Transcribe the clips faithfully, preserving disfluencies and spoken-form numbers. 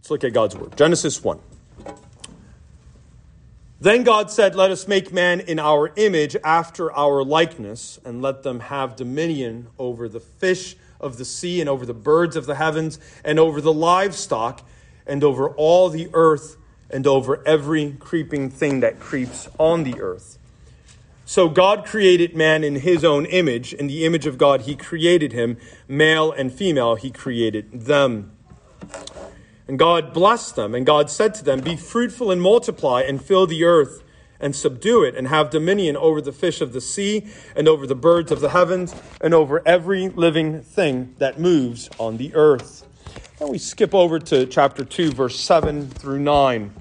Let's look at God's word. Genesis one. Then God said, let us make man in our image after our likeness, and let them have dominion over the fish of the sea and over the birds of the heavens and over the livestock and over all the earth and over every creeping thing that creeps on the earth. So God created man in his own image. In the image of God, he created him. Male and female, he created them. And God blessed them, and God said to them, be fruitful and multiply and fill the earth and subdue it and have dominion over the fish of the sea and over the birds of the heavens and over every living thing that moves on the earth. Then we skip over to chapter two, verse seven through nine.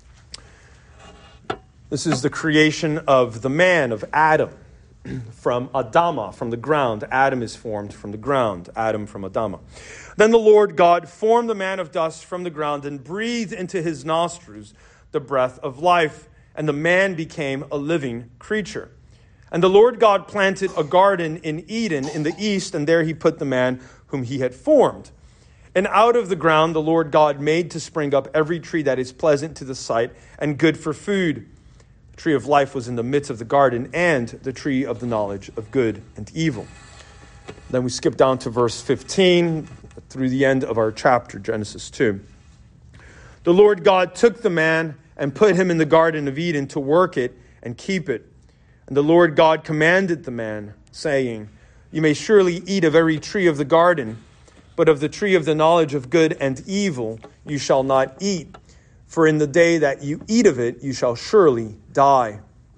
This is the creation of the man, of Adam, from Adamah, from the ground. Adam is formed from the ground. Adam from Adamah. Then the Lord God formed the man of dust from the ground and breathed into his nostrils the breath of life, and the man became a living creature. And the Lord God planted a garden in Eden in the east, and there he put the man whom he had formed. And out of the ground the Lord God made to spring up every tree that is pleasant to the sight and good for food. The tree of life was in the midst of the garden, and the tree of the knowledge of good and evil. Then we skip down to verse fifteen through the end of our chapter, Genesis two. The Lord God took the man and put him in the garden of Eden to work it and keep it. And the Lord God commanded the man, saying, you may surely eat of every tree of the garden, but of the tree of the knowledge of good and evil you shall not eat. For in the day that you eat of it, you shall surely die.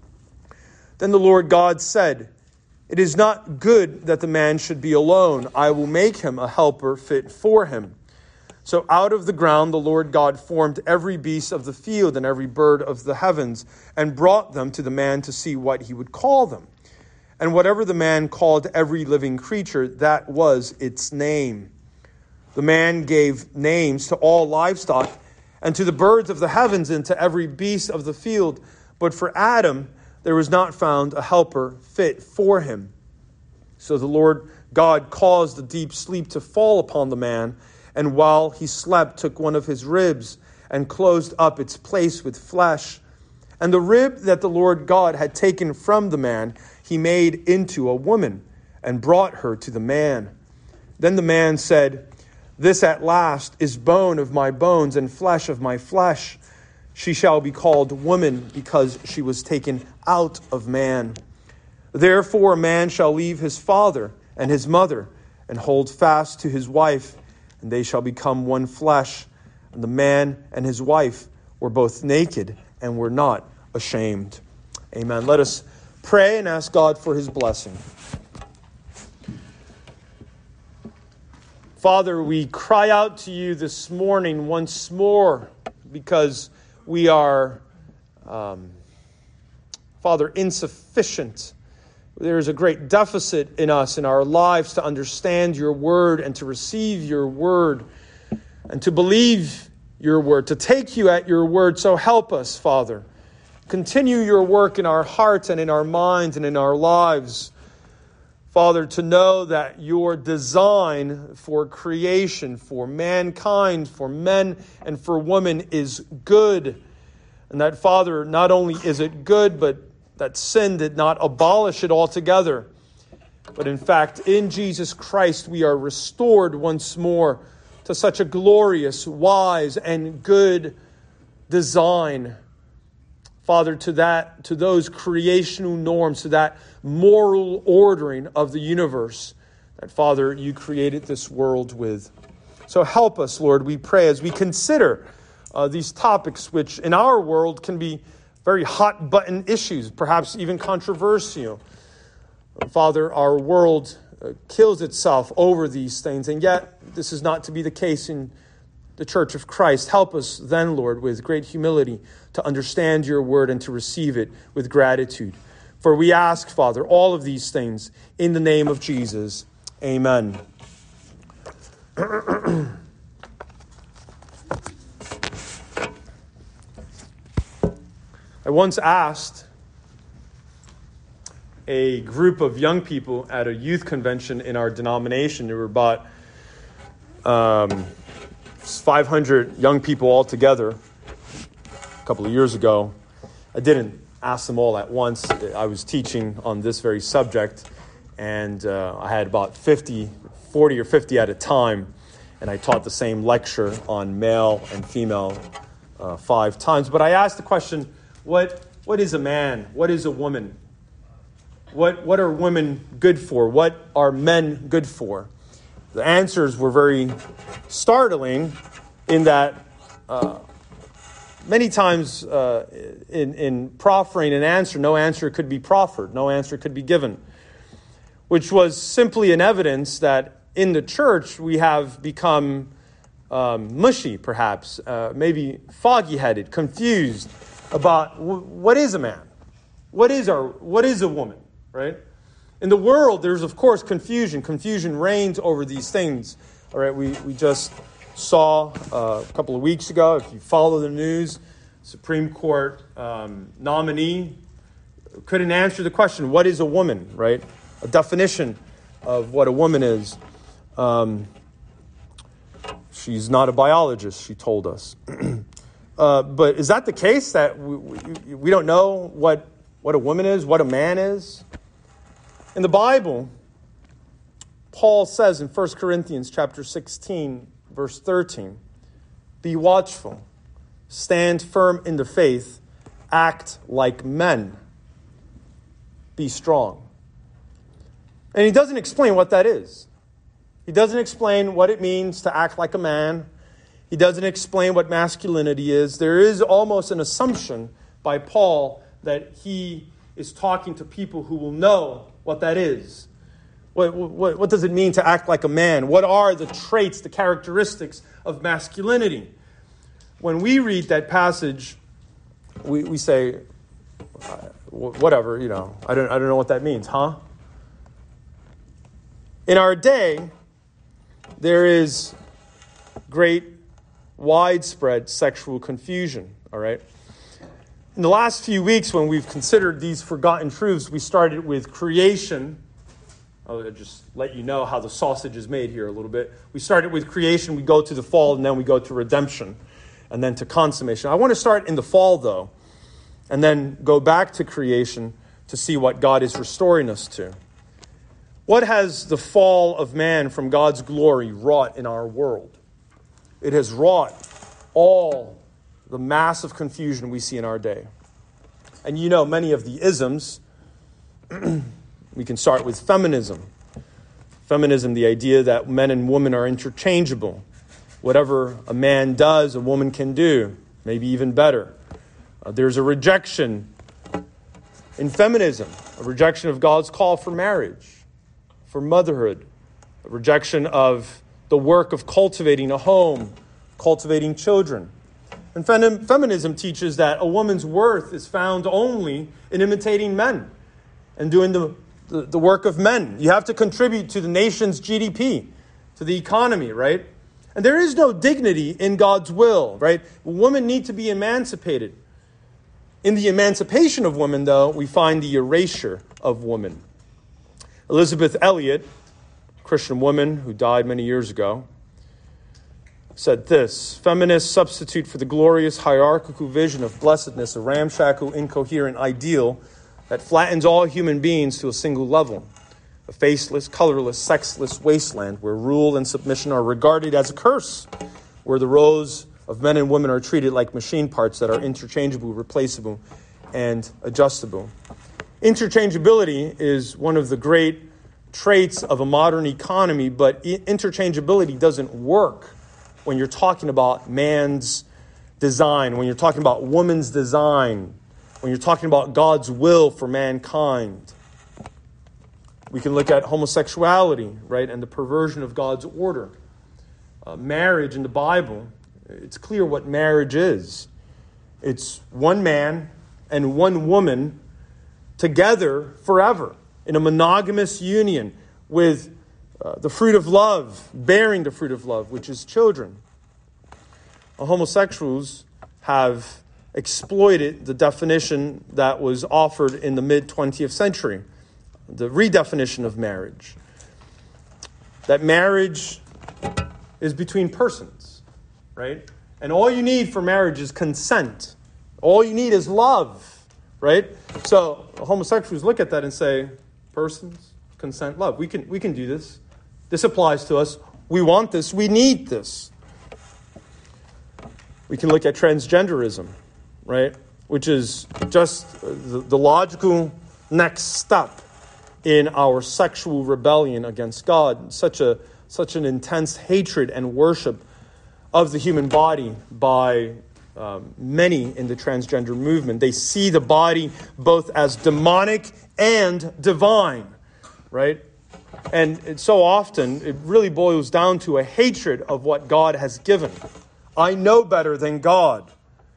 Then the Lord God said, it is not good that the man should be alone. I will make him a helper fit for him. So out of the ground the Lord God formed every beast of the field and every bird of the heavens, and brought them to the man to see what he would call them. And whatever the man called every living creature, that was its name. The man gave names to all livestock, and to the birds of the heavens, and to every beast of the field. But for Adam there was not found a helper fit for him. So the Lord God caused a deep sleep to fall upon the man, and while he slept took one of his ribs and closed up its place with flesh. And the rib that the Lord God had taken from the man he made into a woman and brought her to the man. Then the man said, this at last is bone of my bones and flesh of my flesh. She shall be called woman, because she was taken out of man. Therefore a man shall leave his father and his mother and hold fast to his wife, and they shall become one flesh. And the man and his wife were both naked and were not ashamed. Amen. Let us pray and ask God for his blessing. Father, we cry out to you this morning once more because we are, um, Father, insufficient. There is a great deficit in us, in our lives, to understand your word and to receive your word and to believe your word, to take you at your word. So help us, Father. Continue your work in our hearts and in our minds and in our lives. Father, to know that your design for creation, for mankind, for men and for women is good. And that, Father, not only is it good, but that sin did not abolish it altogether. But in fact, in Jesus Christ, we are restored once more to such a glorious, wise, and good design. Father, to that, to those creational norms, to that moral ordering of the universe that, Father, you created this world with. So help us, Lord, we pray, as we consider uh, these topics, which in our world can be very hot button issues, perhaps even controversial. Father, our world uh, kills itself over these things, and yet this is not to be the case in the Church of Christ. Help us then, Lord, with great humility to understand your word and to receive it with gratitude. For we ask, Father, all of these things in the name of Jesus. Amen. I once asked a group of young people at a youth convention in our denomination. There were about um, five hundred young people all together a couple of years ago. I didn't ask them all at once. I was teaching on this very subject, and uh, I had about fifty, forty or fifty at a time, and I taught the same lecture on male and female uh, five times. But I asked the question, what what is a man? What is a woman? What what are women good for? What are men good for? The answers were very startling in that uh, many times uh, in, in proffering an answer, no answer could be proffered, no answer could be given, which was simply an evidence that in the church we have become um, mushy, perhaps, uh, maybe foggy-headed, confused about w- what is a man? What is our? What is a woman, right? In the world, there's, of course, confusion. Confusion reigns over these things. All right, we, we just saw uh, a couple of weeks ago, if you follow the news, Supreme Court um, nominee couldn't answer the question, what is a woman, right? A definition of what a woman is. Um, she's not a biologist, she told us. uh, but is that the case, that we, we, we don't know what, what a woman is, what a man is? In the Bible, Paul says in First Corinthians chapter sixteen, verse thirteen, be watchful, stand firm in the faith, act like men, be strong. And he doesn't explain what that is. He doesn't explain what it means to act like a man. He doesn't explain what masculinity is. There is almost an assumption by Paul that he is talking to people who will know what that is. What, what, what does it mean to act like a man? What are the traits, the characteristics of masculinity? When we read that passage, we, we say, whatever, you know, I don't, I don't know what that means, huh? In our day, there is great, widespread sexual confusion, all right? In the last few weeks, when we've considered these forgotten truths, we started with creation. I'll just let you know how the sausage is made here a little bit. We started with creation, we go to the fall, and then we go to redemption, and then to consummation. I want to start in the fall, though, and then go back to creation to see what God is restoring us to. What has the fall of man from God's glory wrought in our world? It has wrought all the massive confusion we see in our day. And you know many of the isms. We can start with feminism. Feminism, the idea that men and women are interchangeable. Whatever a man does, a woman can do, maybe even better. Uh, there's a rejection in feminism, a rejection of God's call for marriage, for motherhood, a rejection of the work of cultivating a home, cultivating children. And fem- feminism teaches that a woman's worth is found only in imitating men and doing the, the, the work of men. You have to contribute to the nation's G D P, to the economy, right? And there is no dignity in God's will, right? Women need to be emancipated. In the emancipation of women, though, we find the erasure of woman. Elizabeth Elliot, a Christian woman who died many years ago, said this: feminists substitute for the glorious hierarchical vision of blessedness a ramshackle, incoherent ideal that flattens all human beings to a single level, a faceless, colorless, sexless wasteland where rule and submission are regarded as a curse, where the roles of men and women are treated like machine parts that are interchangeable, replaceable, and adjustable. Interchangeability is one of the great traits of a modern economy, but interchangeability doesn't work when you're talking about man's design, when you're talking about woman's design, when you're talking about God's will for mankind. We can look at homosexuality, right, and the perversion of God's order. Uh, marriage in the Bible, it's clear what marriage is. It's one man and one woman together forever in a monogamous union with Uh, the fruit of love, bearing the fruit of love, which is children. Uh, homosexuals have exploited the definition that was offered in the mid-twentieth century, the redefinition of marriage. That marriage is between persons. right? And all you need for marriage is consent. All you need is love, right? So homosexuals look at that and say, persons, consent, love. We can we can do this. This applies to us. We want this. We need this. We can look at transgenderism, right? Which is just the, the logical next step in our sexual rebellion against God. Such a such an intense hatred and worship of the human body by um, many in the transgender movement. They see the body both as demonic and divine, right? And it, so often, it really boils down to a hatred of what God has given. I know better than God.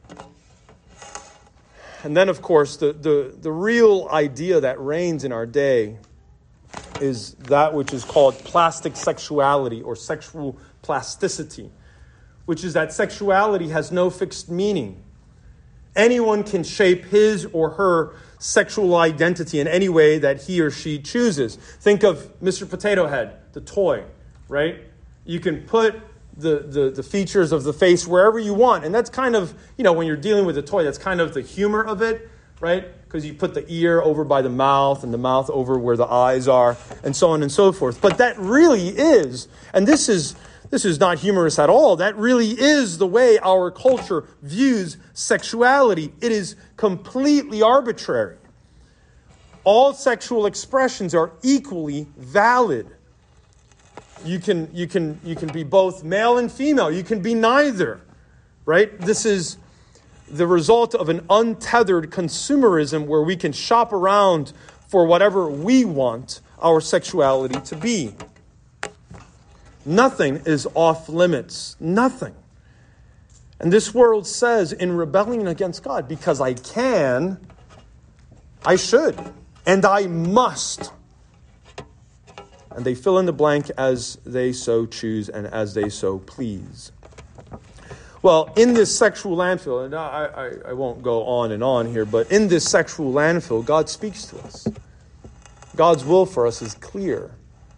And then, of course, the, the, the real idea that reigns in our day is that which is called plastic sexuality or sexual plasticity, which is that sexuality has no fixed meaning. Anyone can shape his or her sexual identity in any way that he or she chooses. Think of Mister Potato Head, the toy, right? You can put the, the, the features of the face wherever you want. And that's kind of, you know, when you're dealing with a toy, that's kind of the humor of it, right? Because you put the ear over by the mouth and the mouth over where the eyes are and so on and so forth. But that really is, and this is this is not humorous at all, that really is the way our culture views sexuality. It is completely arbitrary. All sexual expressions are equally valid. You can you can you can be both male and female. You can be neither, right? This is the result of an untethered consumerism where we can shop around for whatever we want our sexuality to be. Nothing is off limits. Nothing. And this world says in rebellion against God, because I can, I should, and I must. And they fill in the blank as they so choose and as they so please. Well, in this sexual landfill, and I, I, I won't go on and on here, but in this sexual landfill, God speaks to us. God's will for us is clear.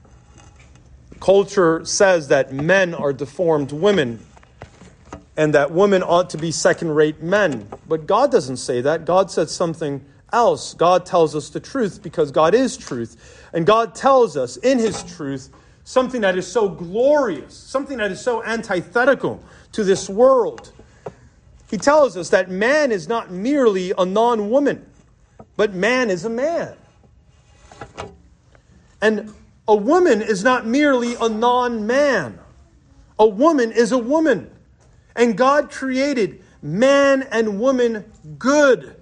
Culture says that men are deformed women and that women ought to be second-rate men. But God doesn't say that. God says something else. God tells us the truth because God is truth. And God tells us in his truth something that is so glorious, something that is so antithetical to this world. He tells us that man is not merely a non-woman, but man is a man. And a woman is not merely a non-man. A woman is a woman. And God created man and woman good.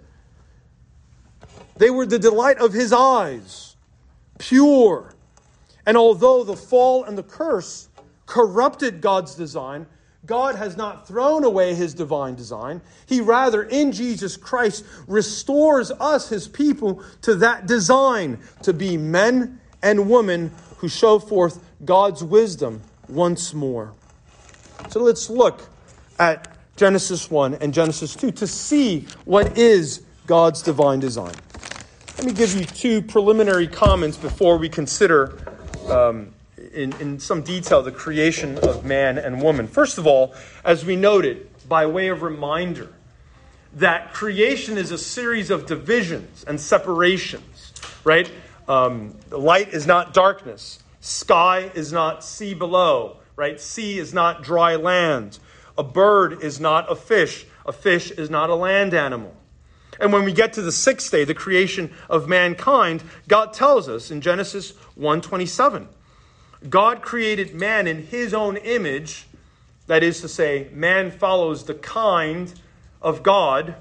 They were the delight of his eyes, pure. And although the fall and the curse corrupted God's design, God has not thrown away his divine design. He rather, in Jesus Christ, restores us, his people, to that design, to be men and women who show forth God's wisdom once more. So let's look at Genesis one and Genesis two to see what is God's divine design. Let me give you two preliminary comments before we consider um, in, in some detail the creation of man and woman. First of all, as we noted, by way of reminder, that creation is a series of divisions and separations, right? Um, light is not darkness. Sky is not sea below, right? Sea is not dry land. A bird is not a fish. A fish is not a land animal. And when we get to the sixth day, the creation of mankind, God tells us in Genesis one twenty-seven, God created man in his own image. That is to say, man follows the kind of God.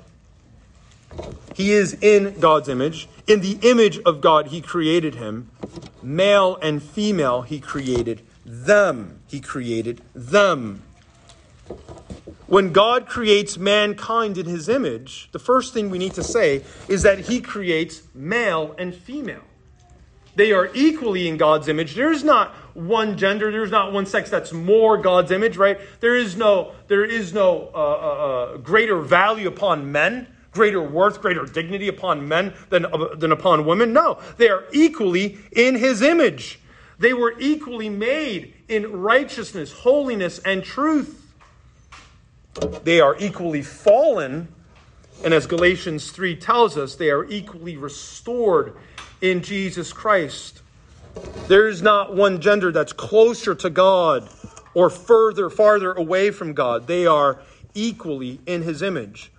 He is in God's image. In the image of God, he created him. Male and female, he created them. He created them. When God creates mankind in his image, the first thing we need to say is that he creates male and female. They are equally in God's image. There is not one gender. There is not one sex that's more God's image, right? There is no, there is no uh, uh, greater value upon men, greater worth, greater dignity upon men than, uh, than upon women. No, they are equally in his image. They were equally made in righteousness, holiness, and truth. They are equally fallen, and as Galatians three tells us, they are equally restored in Jesus Christ. There is not one gender that's closer to God or further, farther away from God. They are equally in his image.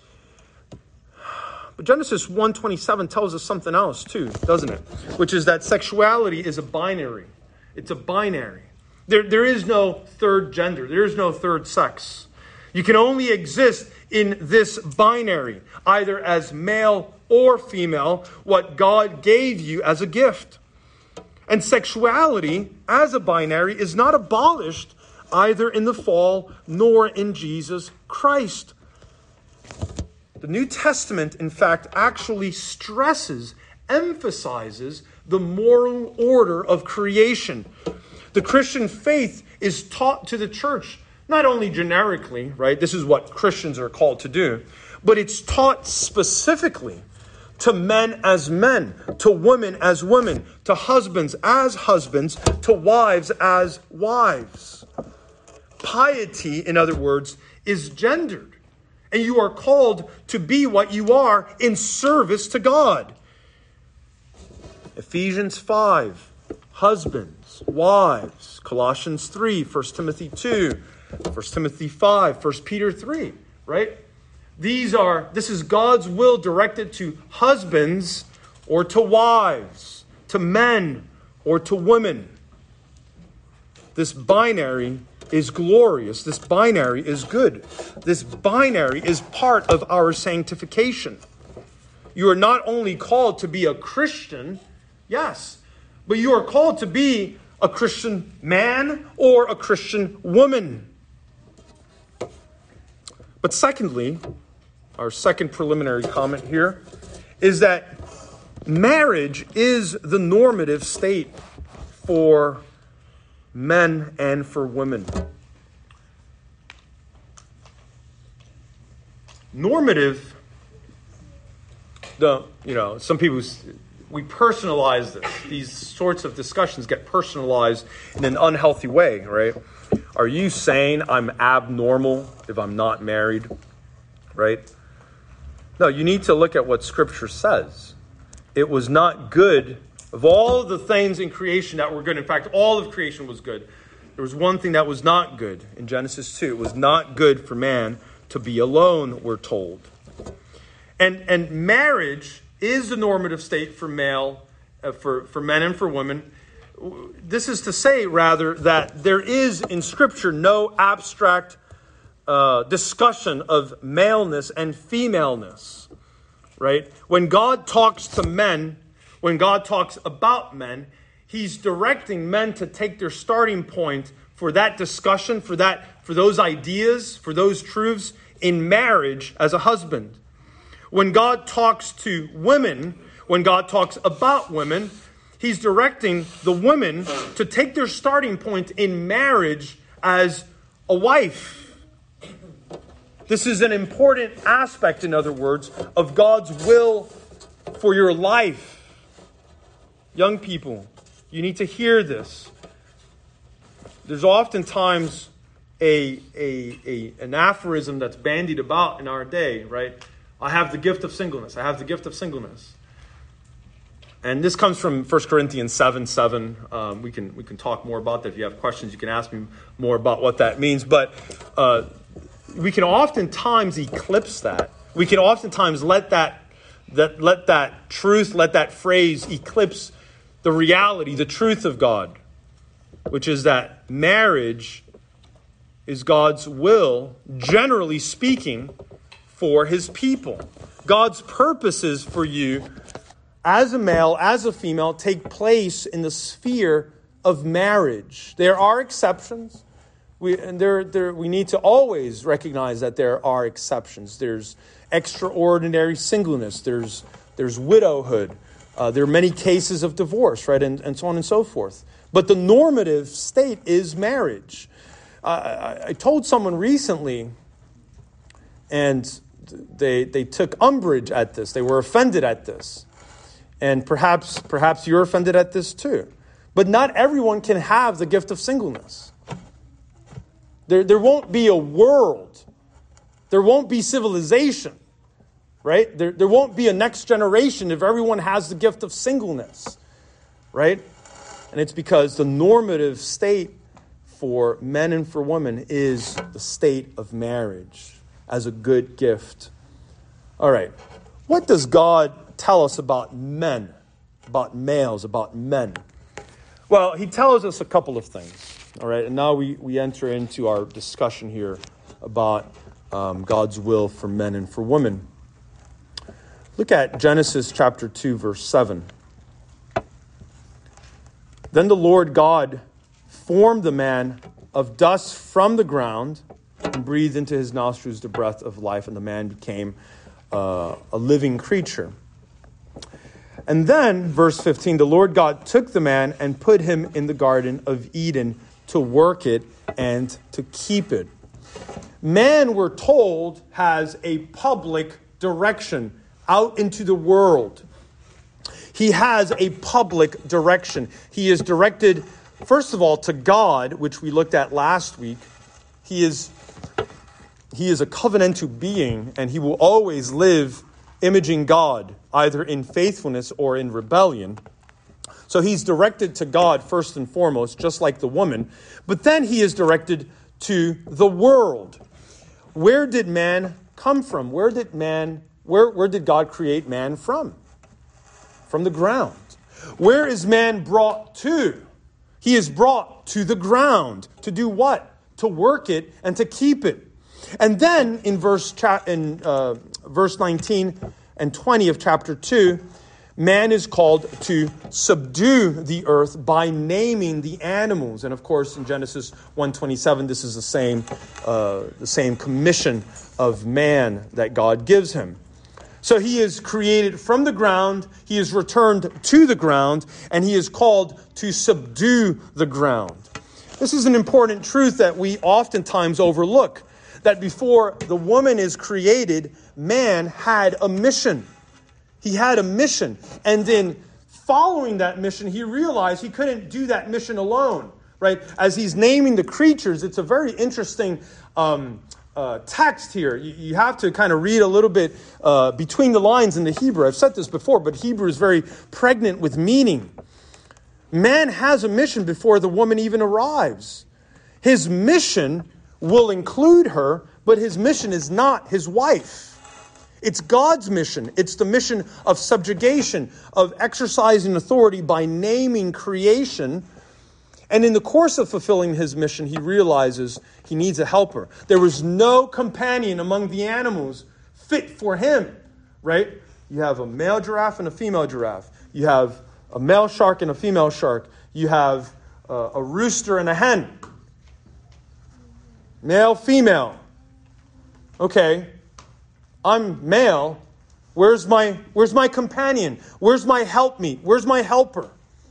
But Genesis one twenty-seven tells us something else too, doesn't it? Which is that sexuality is a binary. It's a binary. There, there is no third gender. There is no third sex. You can only exist in this binary, either as male or female, what God gave you as a gift. And sexuality, as a binary, is not abolished either in the fall nor in Jesus Christ. The New Testament, in fact, actually stresses, emphasizes the moral order of creation. The Christian faith is taught to the church, not only generically, right? This is what Christians are called to do, but it's taught specifically to men as men, to women as women, to husbands as husbands, to wives as wives. Piety, in other words, is gendered. And you are called to be what you are in service to God. Ephesians five, husbands, wives. Colossians three, First Timothy two, First Timothy five, First Peter three, right? These are, this is God's will directed to husbands or to wives, to men or to women. This binary is glorious. This binary is good. This binary is part of our sanctification. You are not only called to be a Christian, yes, but you are called to be a Christian man or a Christian woman. But secondly, our second preliminary comment here is that marriage is the normative state for men and for women. Normative, the you know, some people, we personalize this. These sorts of discussions get personalized in an unhealthy way, right? Are you saying I'm abnormal if I'm not married, right? No, you need to look at what Scripture says. It was not good. Of all the things in creation that were good, in fact, all of creation was good. There was one thing that was not good in Genesis two. It was not good for man to be alone, we're told. And, and marriage is the normative state for male, uh, for, for men and for women. This is to say, rather, that there is in Scripture no abstract uh, discussion of maleness and femaleness, right? When God talks to men, when God talks about men, he's directing men to take their starting point for that discussion, for that, for those ideas, for those truths in marriage as a husband. When God talks to women, when God talks about women, he's directing the women to take their starting point in marriage as a wife. This is an important aspect, in other words, of God's will for your life. Young people, you need to hear this. There's oftentimes a, a, a, an aphorism that's bandied about in our day, right? I have the gift of singleness. I have the gift of singleness. And this comes from First Corinthians seven seven. Um, we can we can talk more about that. If you have questions, you can ask me more about what that means. But uh, we can oftentimes eclipse that. We can oftentimes let that, that let that truth, let that phrase eclipse the reality, the truth of God, which is that marriage is God's will, generally speaking, for his people. God's purposes for you as a male, as a female, take place in the sphere of marriage. There are exceptions. We, and there, there, we need to always recognize that there are exceptions. There's extraordinary singleness. There's, there's widowhood. Uh, there are many cases of divorce, right, and, and so on and so forth. But the normative state is marriage. Uh, I, I told someone recently, and they they took umbrage at this. They were offended at this. And perhaps perhaps you're offended at this too. But not everyone can have the gift of singleness. There, there won't be a world there won't be civilization, right? There, there won't be a next generation if everyone has the gift of singleness, right? And it's because the normative state for men and for women is the state of marriage as a good gift. All right. What does God tell us about men, about males, about men? Well, he tells us a couple of things. All right. And now we, we enter into our discussion here about um, God's will for men and for women. Look at Genesis chapter two, verse seven. Then the Lord God formed the man of dust from the ground and breathed into his nostrils the breath of life, and the man became uh, a living creature. And then, verse fifteen, the Lord God took the man and put him in the Garden of Eden to work it and to keep it. Man, we're told, has a public direction out into the world. He has a public direction. He is directed, first of all, to God, which we looked at last week. He is, he is a covenantal being, and he will always live imaging God, either in faithfulness or in rebellion. So he's directed to God first and foremost, just like the woman. But then he is directed to the world. Where did man come from? Where did man, where, where did God create man from? From the ground. Where is man brought to? He is brought to the ground. To do what? To work it and to keep it. And then in verse cha- in uh, verse nineteen and twenty of chapter two, man is called to subdue the earth by naming the animals. And of course, in Genesis one twenty-seven, this is the same uh, the same commission of man that God gives him. So he is created from the ground, he is returned to the ground, and he is called to subdue the ground. This is an important truth that we oftentimes overlook, that before the woman is created, man had a mission. He had a mission. And in following that mission, he realized he couldn't do that mission alone, right? As he's naming the creatures, it's a very interesting um Uh, text here. You, you have to kind of read a little bit uh, between the lines in the Hebrew. I've said this before, but Hebrew is very pregnant with meaning. Man has a mission before the woman even arrives. His mission will include her, but his mission is not his wife. It's God's mission. It's the mission of subjugation, of exercising authority by naming creation. And in the course of fulfilling his mission, he realizes he needs a helper. There was no companion among the animals fit for him, right? You have a male giraffe and a female giraffe. You have a male shark and a female shark. You have uh, a rooster and a hen. Male, female. Okay, I'm male. Where's my, where's my companion? Where's my helpmeet? Where's my helper?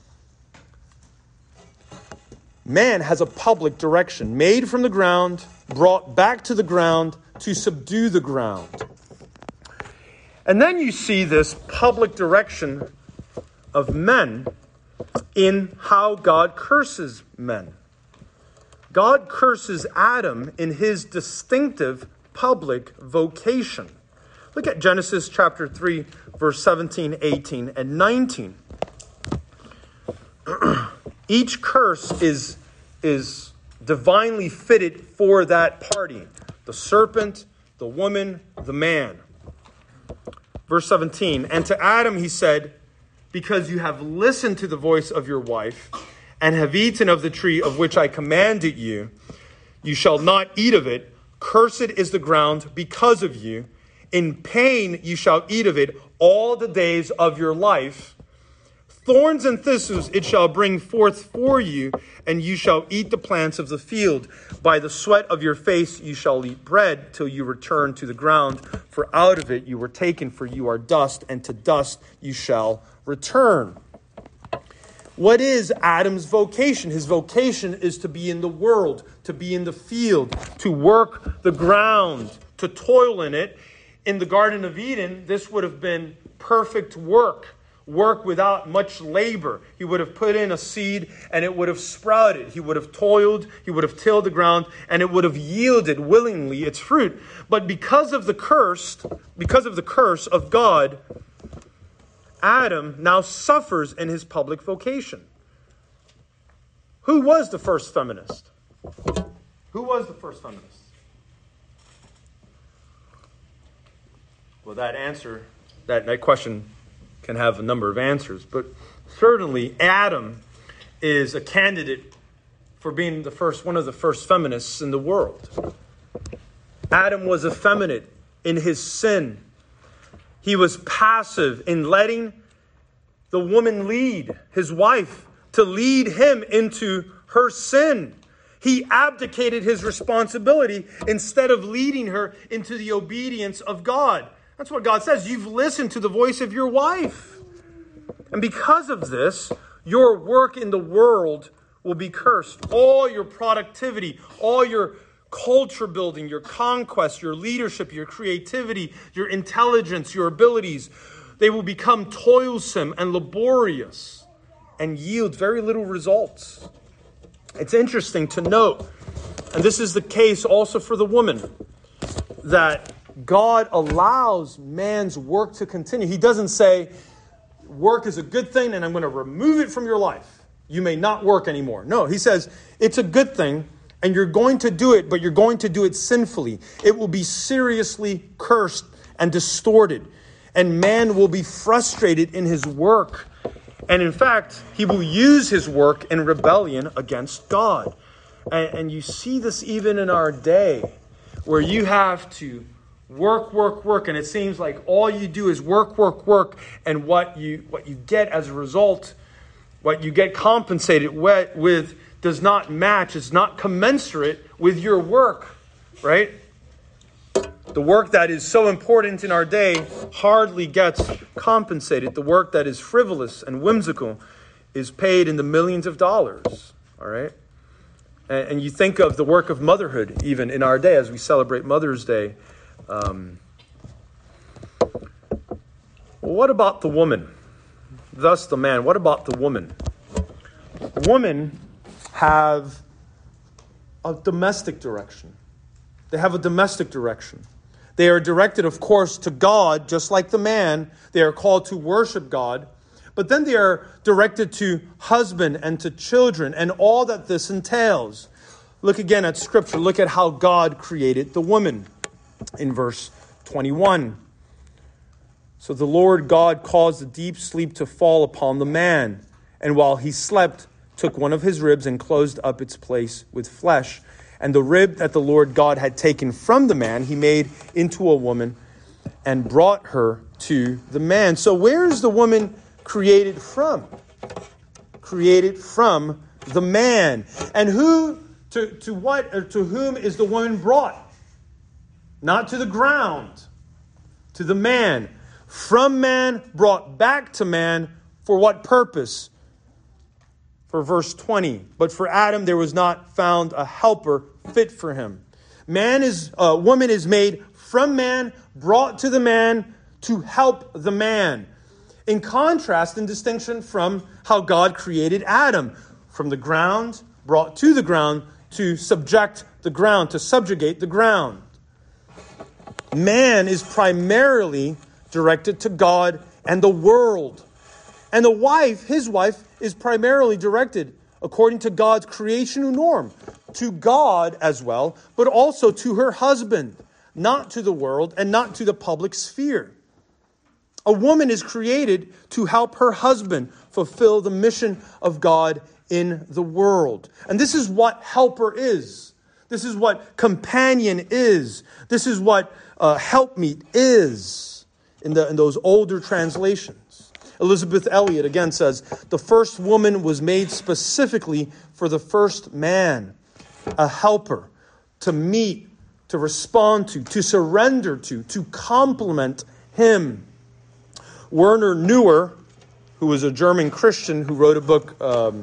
Man has a public direction, made from the ground, brought back to the ground to subdue the ground. And then you see this public direction of men in how God curses men. God curses Adam in his distinctive public vocation. Look at Genesis chapter three, verse seventeen, eighteen, and nineteen. Each curse is, is divinely fitted for that party. The serpent, the woman, the man. Verse seventeen, and to Adam he said, because you have listened to the voice of your wife, and have eaten of the tree of which I commanded you, you shall not eat of it. Cursed is the ground because of you. In pain you shall eat of it all the days of your life. Thorns and thistles it shall bring forth for you, and you shall eat the plants of the field. By the sweat of your face you shall eat bread till you return to the ground. For out of it you were taken, for you are dust, and to dust you shall return. What is Adam's vocation? His vocation is to be in the world, to be in the field, to work the ground, to toil in it. In the Garden of Eden, this would have been perfect work. work without much labor. He would have put in a seed and it would have sprouted. He would have toiled, he would have tilled the ground, and it would have yielded willingly its fruit. But because of the curse, because of the curse of God, Adam now suffers in his public vocation. Who was the first feminist? Who was the first feminist? Well, that answer, that, that question can have a number of answers, but certainly Adam is a candidate for being the first, one of the first feminists in the world. Adam was effeminate in his sin. He was passive in letting the woman lead, his wife, to lead him into her sin. He abdicated his responsibility instead of leading her into the obedience of God. That's what God says. You've listened to the voice of your wife. And because of this, your work in the world will be cursed. All your productivity, all your culture building, your conquest, your leadership, your creativity, your intelligence, your abilities, they will become toilsome and laborious and yield very little results. It's interesting to note, and this is the case also for the woman, that God allows man's work to continue. He doesn't say, work is a good thing and I'm going to remove it from your life. You may not work anymore. No, he says, it's a good thing and you're going to do it, but you're going to do it sinfully. It will be seriously cursed and distorted. And man will be frustrated in his work. And in fact, he will use his work in rebellion against God. And, and you see this even in our day, where you have to work, work, work, and it seems like all you do is work, work, work, and what you what you get as a result, what you get compensated with, with does not match, is not commensurate with your work, right? The work that is so important in our day hardly gets compensated. The work that is frivolous and whimsical is paid in the millions of dollars, all right? And, and you think of the work of motherhood, even in our day, as we celebrate Mother's Day. Um, well, what about the woman? Thus the man. What about the woman? Women have a domestic direction. They have a domestic direction. They are directed, of course, to God, just like the man. They are called to worship God. But then they are directed to husband and to children and all that this entails. Look again at Scripture. Look at how God created the woman in verse twenty-one. So the Lord God caused a deep sleep to fall upon the man, and while he slept, took one of his ribs and closed up its place with flesh. And the rib that the Lord God had taken from the man, he made into a woman and brought her to the man. So where is the woman created from? Created from the man. And who, to, to what, or to whom is the woman brought? Not to the ground, to the man. From man, brought back to man, for what purpose? For verse twenty, but for Adam there was not found a helper fit for him. Man is, uh, woman is made from man, brought to the man to help the man. In contrast, in distinction from how God created Adam, from the ground, brought to the ground to subject the ground, to subjugate the ground. Man is primarily directed to God and the world. And the wife, his wife, is primarily directed, according to God's creational norm, to God as well, but also to her husband, not to the world and not to the public sphere. A woman is created to help her husband fulfill the mission of God in the world. And this is what helper is. This is what companion is. This is what uh, helpmeet is in, the, in those older translations. Elizabeth Elliot again says, the first woman was made specifically for the first man, a helper, to meet, to respond to, to surrender to, to complement him. Werner Neuer, who was a German Christian who wrote a book um,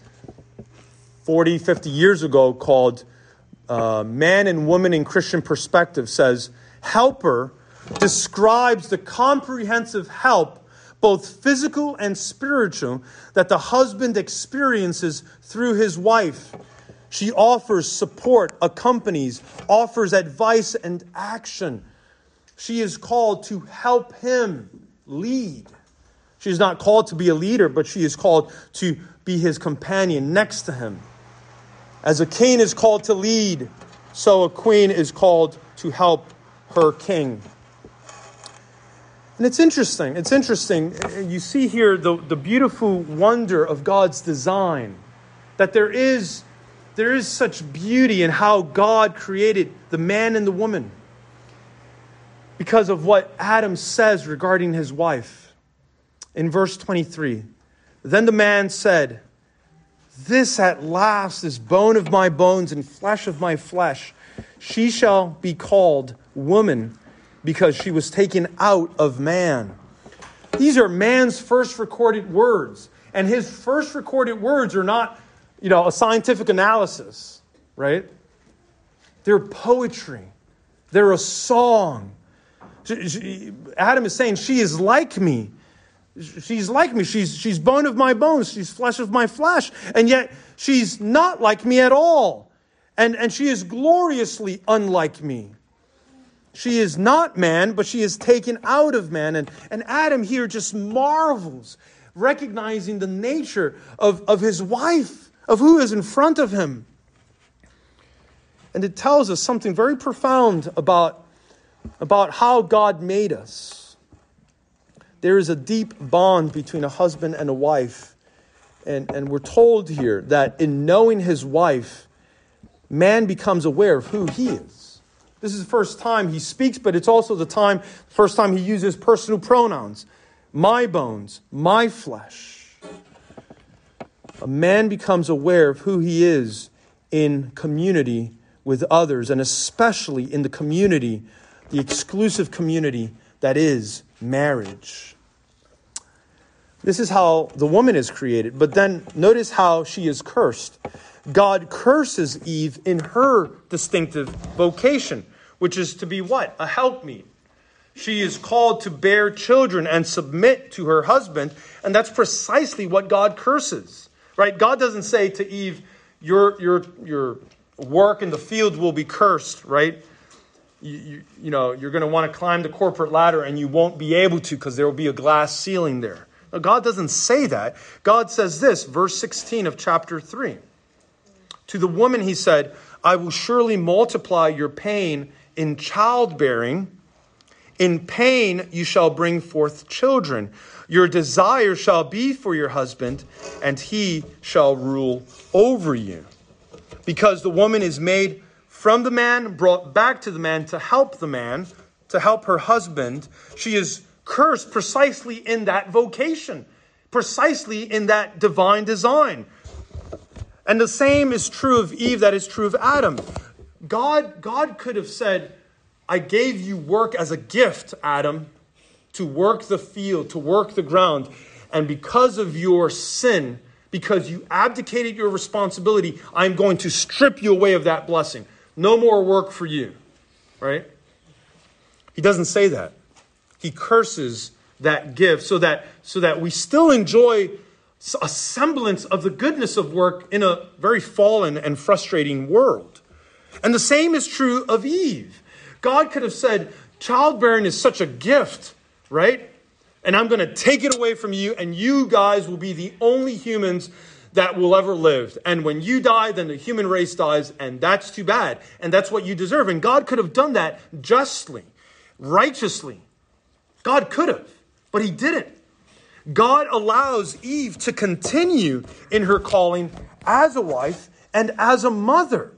forty, fifty years ago called uh, Man and Woman in Christian Perspective, says, helper describes the comprehensive help both physical and spiritual, that the husband experiences through his wife. She offers support, accompanies, offers advice and action. She is called to help him lead. She is not called to be a leader, but she is called to be his companion next to him. As a king is called to lead, so a queen is called to help her king. And it's interesting. It's interesting. You see here the, the beautiful wonder of God's design. That there is, there is such beauty in how God created the man and the woman. Because of what Adam says regarding his wife. In verse twenty-three, then the man said, "This at last is bone of my bones and flesh of my flesh. She shall be called woman, because she was taken out of man." These are man's first recorded words. And his first recorded words are not, you know, a scientific analysis, right? They're poetry. They're a song. Adam is saying, she is like me. She's like me. She's, she's bone of my bones. She's flesh of my flesh. And yet she's not like me at all. And, and she is gloriously unlike me. She is not man, but she is taken out of man. And, and Adam here just marvels, recognizing the nature of, of his wife, of who is in front of him. And it tells us something very profound about, about how God made us. There is a deep bond between a husband and a wife. And, and we're told here that in knowing his wife, man becomes aware of who he is. This is the first time he speaks, but it's also the time, first time he uses personal pronouns. My bones, my flesh. A man becomes aware of who he is in community with others, and especially in the community, the exclusive community that is marriage. This is how the woman is created. But then notice how she is cursed. God curses Eve in her distinctive vocation, which is to be what? A helpmeet. She is called to bear children and submit to her husband, and that's precisely what God curses. Right? God doesn't say to Eve, your your your work in the field will be cursed, right? You, you, you know, you're going to want to climb the corporate ladder and you won't be able to because there will be a glass ceiling there. No, God doesn't say that. God says this, verse sixteen of chapter three. To the woman he said, I will surely multiply your pain in childbearing. In pain you shall bring forth children. Your desire shall be for your husband, and he shall rule over you. Because the woman is made from the man, brought back to the man to help the man, to help her husband, she is cursed precisely in that vocation, precisely in that divine design. And the same is true of Eve, that is true of Adam. God, God could have said, I gave you work as a gift, Adam, to work the field, to work the ground. And because of your sin, because you abdicated your responsibility, I'm going to strip you away of that blessing. No more work for you. Right? He doesn't say that. He curses that gift so that, so that we still enjoy a semblance of the goodness of work in a very fallen and frustrating world. And the same is true of Eve. God could have said, childbearing is such a gift, right? And I'm going to take it away from you, and you guys will be the only humans that will ever live. And when you die, then the human race dies, and that's too bad. And that's what you deserve. And God could have done that justly, righteously. God could have, but he didn't. God allows Eve to continue in her calling as a wife and as a mother.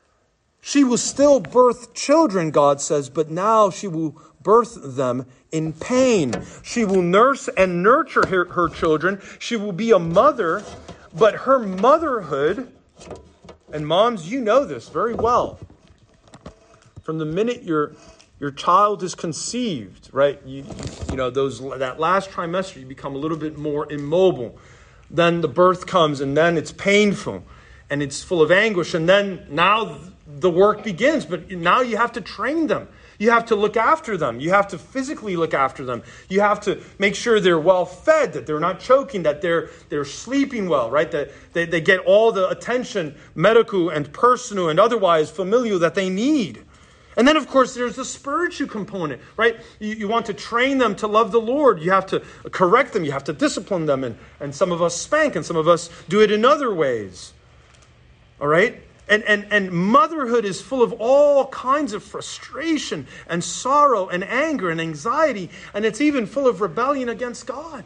She will still birth children, God says, but now she will birth them in pain. She will nurse and nurture her, her children. She will be a mother, but her motherhood, and moms, you know this very well. From the minute your your child is conceived, right? You, you know, those that last trimester, you become a little bit more immobile. Then the birth comes, and then it's painful, and it's full of anguish, and then now the work begins. But now you have to train them. You have to look after them. You have to physically look after them. You have to make sure they're well fed, that they're not choking, that they're they're sleeping well, right? That they, they get all the attention, medical and personal and otherwise familial, that they need. And then, of course, there's the spiritual component, right? You, you want to train them to love the Lord. You have to correct them. You have to discipline them. And, and some of us spank, and some of us do it in other ways. All right? And, and, and motherhood is full of all kinds of frustration and sorrow and anger and anxiety. And it's even full of rebellion against God.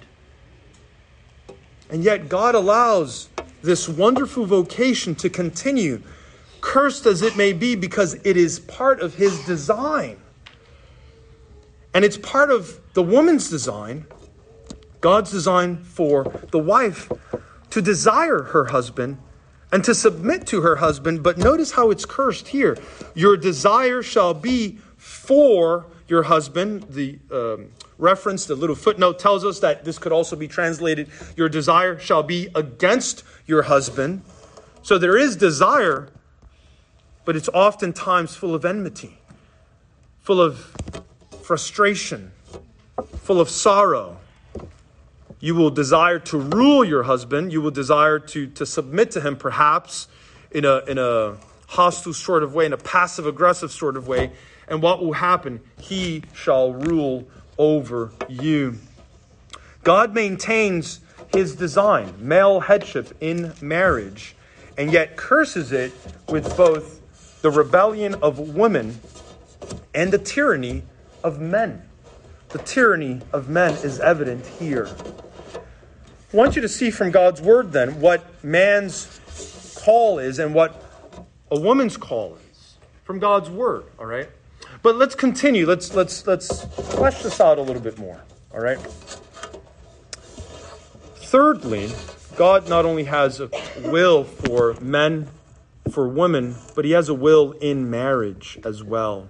And yet God allows this wonderful vocation to continue, cursed as it may be, because it is part of his design. And it's part of the woman's design, God's design for the wife to desire her husband and to submit to her husband. But notice how it's cursed here. Your desire shall be for your husband. The um, reference, the little footnote tells us that this could also be translated, your desire shall be against your husband. So there is desire, but it's oftentimes full of enmity, full of frustration, full of sorrow. You will desire to rule your husband. You will desire to, to submit to him, perhaps in a, in a hostile sort of way, in a passive-aggressive sort of way. And what will happen? He shall rule over you. God maintains his design, male headship in marriage, and yet curses it with both the rebellion of women and the tyranny of men. The tyranny of men is evident here. I want you to see from God's word then what man's call is and what a woman's call is from God's word, all right? But let's continue. Let's let's let's flesh this out a little bit more, all right? Thirdly, God not only has a will for men, for women, but he has a will in marriage as well.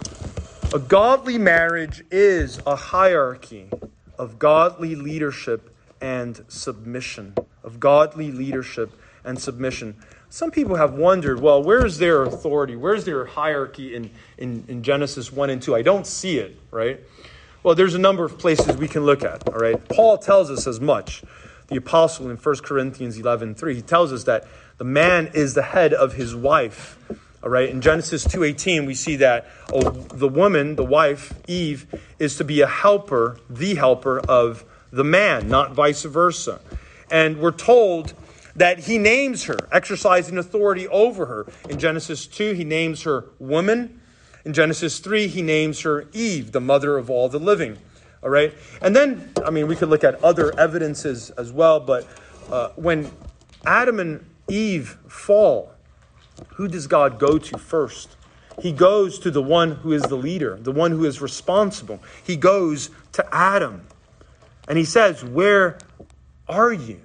A godly marriage is a hierarchy of godly leadership and submission, of godly leadership and submission. Some people have wondered, well, where's their authority? Where's their hierarchy in, in, in Genesis one and two? I don't see it, right? Well, there's a number of places we can look at, all right? Paul tells us as much. The apostle in First Corinthians eleven three, he tells us that the man is the head of his wife. All right, in Genesis two eighteen, we see that oh, the woman, the wife, Eve, is to be a helper, the helper of the man, not vice versa. And we're told that he names her, exercising authority over her. In Genesis two, he names her woman. In Genesis three, he names her Eve, the mother of all the living. All right, and then, I mean, we could look at other evidences as well, but uh, when Adam and Eve fall, who does God go to first? He goes to the one who is the leader, the one who is responsible. He goes to Adam. And he says, where are you?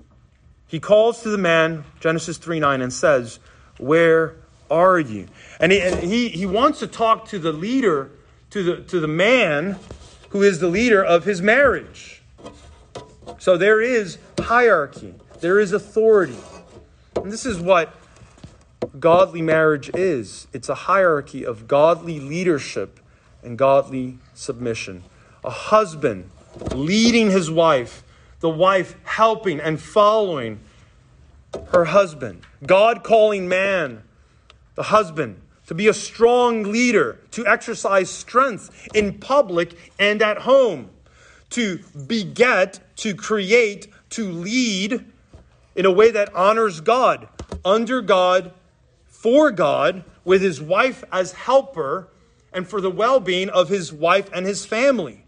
He calls to the man, Genesis three nine, and says, where are you? And he, and he, he wants to talk to the leader, to the, to the man who is the leader of his marriage. So there is hierarchy. There is authority. And this is what godly marriage is. It's a hierarchy of godly leadership and godly submission. A husband leading his wife, the wife helping and following her husband. God calling man, the husband, to be a strong leader, to exercise strength in public and at home, to beget, to create, to lead in a way that honors God, under God, for God, with his wife as helper, and for the well-being of his wife and his family.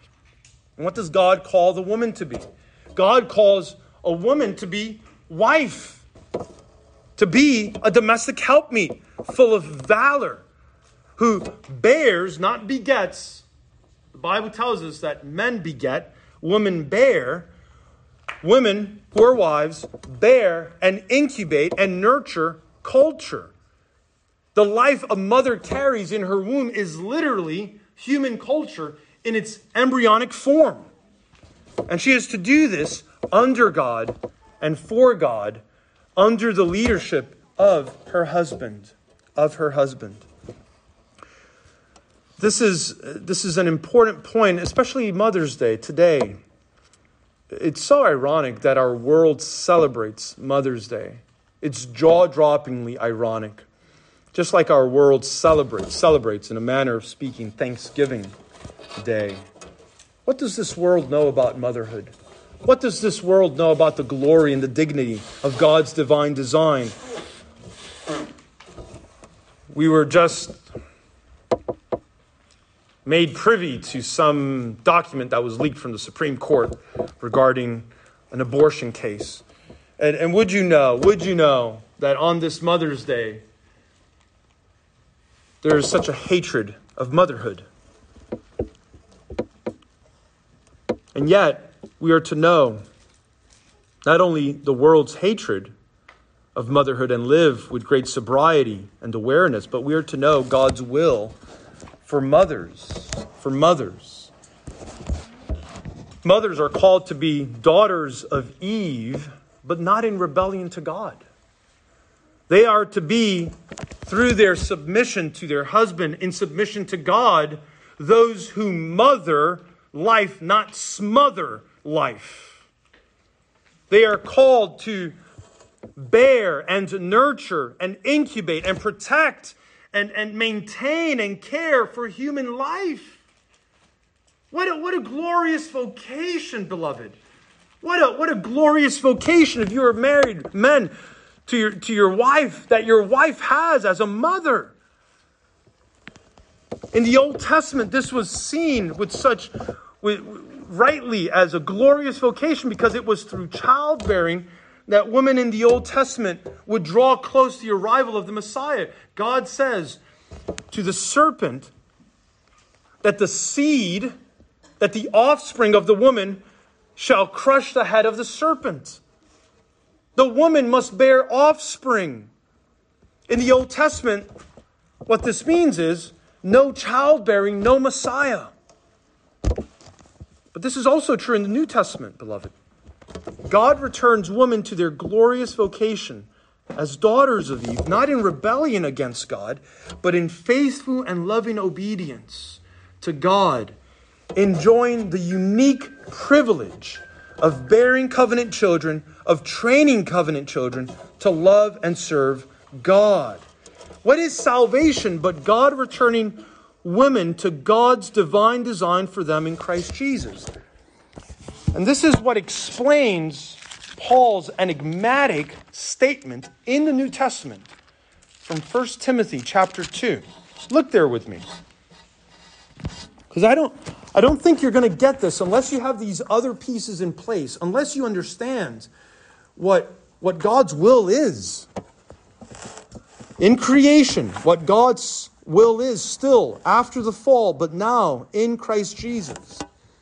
And what does God call the woman to be? God calls a woman to be wife, to be a domestic helpmeet, full of valor, who bears, not begets. The Bible tells us that men beget, women bear. Women who are wives bear and incubate and nurture culture. The life a mother carries in her womb is literally human culture in its embryonic form. And she is to do this under God and for God, under the leadership of her husband, of her husband. This is, this is an important point, especially Mother's Day today. It's so ironic that our world celebrates Mother's Day. It's jaw-droppingly ironic. Just like our world celebrates, celebrates in a manner of speaking, Thanksgiving Day. What does this world know about motherhood? What does this world know about the glory and the dignity of God's divine design? We were just made privy to some document that was leaked from the Supreme Court regarding an abortion case. And, and would you know, would you know that on this Mother's Day, there is such a hatred of motherhood? And yet, we are to know not only the world's hatred of motherhood and live with great sobriety and awareness, but we are to know God's will for mothers, for mothers. Mothers are called to be daughters of Eve, but not in rebellion to God. They are to be, through their submission to their husband, in submission to God, those who mother life, not smother life. They are called to bear and nurture and incubate and protect and, and maintain and care for human life. What a, what a glorious vocation, beloved. What a, what a glorious vocation if you are married, men, to your, to your wife, that your wife has as a mother. In the Old Testament, this was seen with such, with, rightly as a glorious vocation because it was through childbearing that women in the Old Testament would draw close to the arrival of the Messiah. God says to the serpent that the seed, that the offspring of the woman shall crush the head of the serpent. The woman must bear offspring. In the Old Testament, what this means is no childbearing, no Messiah. But this is also true in the New Testament, beloved. God returns women to their glorious vocation as daughters of Eve, not in rebellion against God, but in faithful and loving obedience to God, enjoying the unique privilege of bearing covenant children, of training covenant children to love and serve God. What is salvation but God returning women to God's divine design for them in Christ Jesus? And this is what explains Paul's enigmatic statement in the New Testament from First Timothy chapter two. Look there with me. Because I don't, I don't think you're going to get this unless you have these other pieces in place, unless you understand what, what God's will is. In creation, what God's will is still after the fall, but now in Christ Jesus.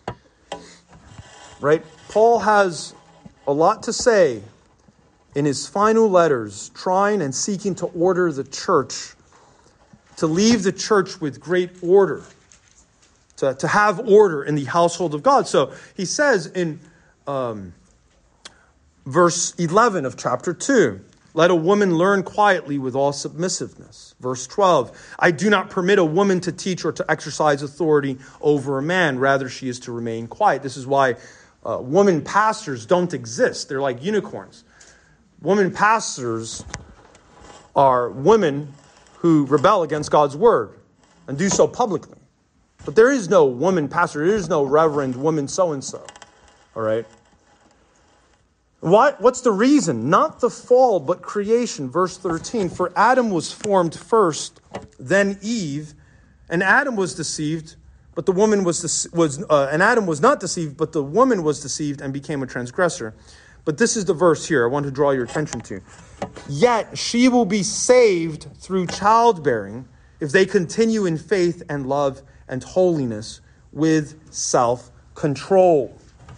Right? Paul has a lot to say in his final letters, trying and seeking to order the church, to leave the church with great order, to, to have order in the household of God. So he says in um, verse eleven of chapter two, let a woman learn quietly with all submissiveness. Verse twelve, I do not permit a woman to teach or to exercise authority over a man. Rather, she is to remain quiet. This is why uh, women pastors don't exist. They're like unicorns. Women pastors are women who rebel against God's word and do so publicly. But there is no woman pastor. There is no reverend woman so-and-so. All right? What, what's the reason? Not the fall, but creation. Verse thirteen, for Adam was formed first, then Eve, and Adam was deceived, but the woman was, was uh, and Adam was not deceived, but the woman was deceived and became a transgressor. But this is the verse here I want to draw your attention to. Yet she will be saved through childbearing if they continue in faith and love and holiness with self-control.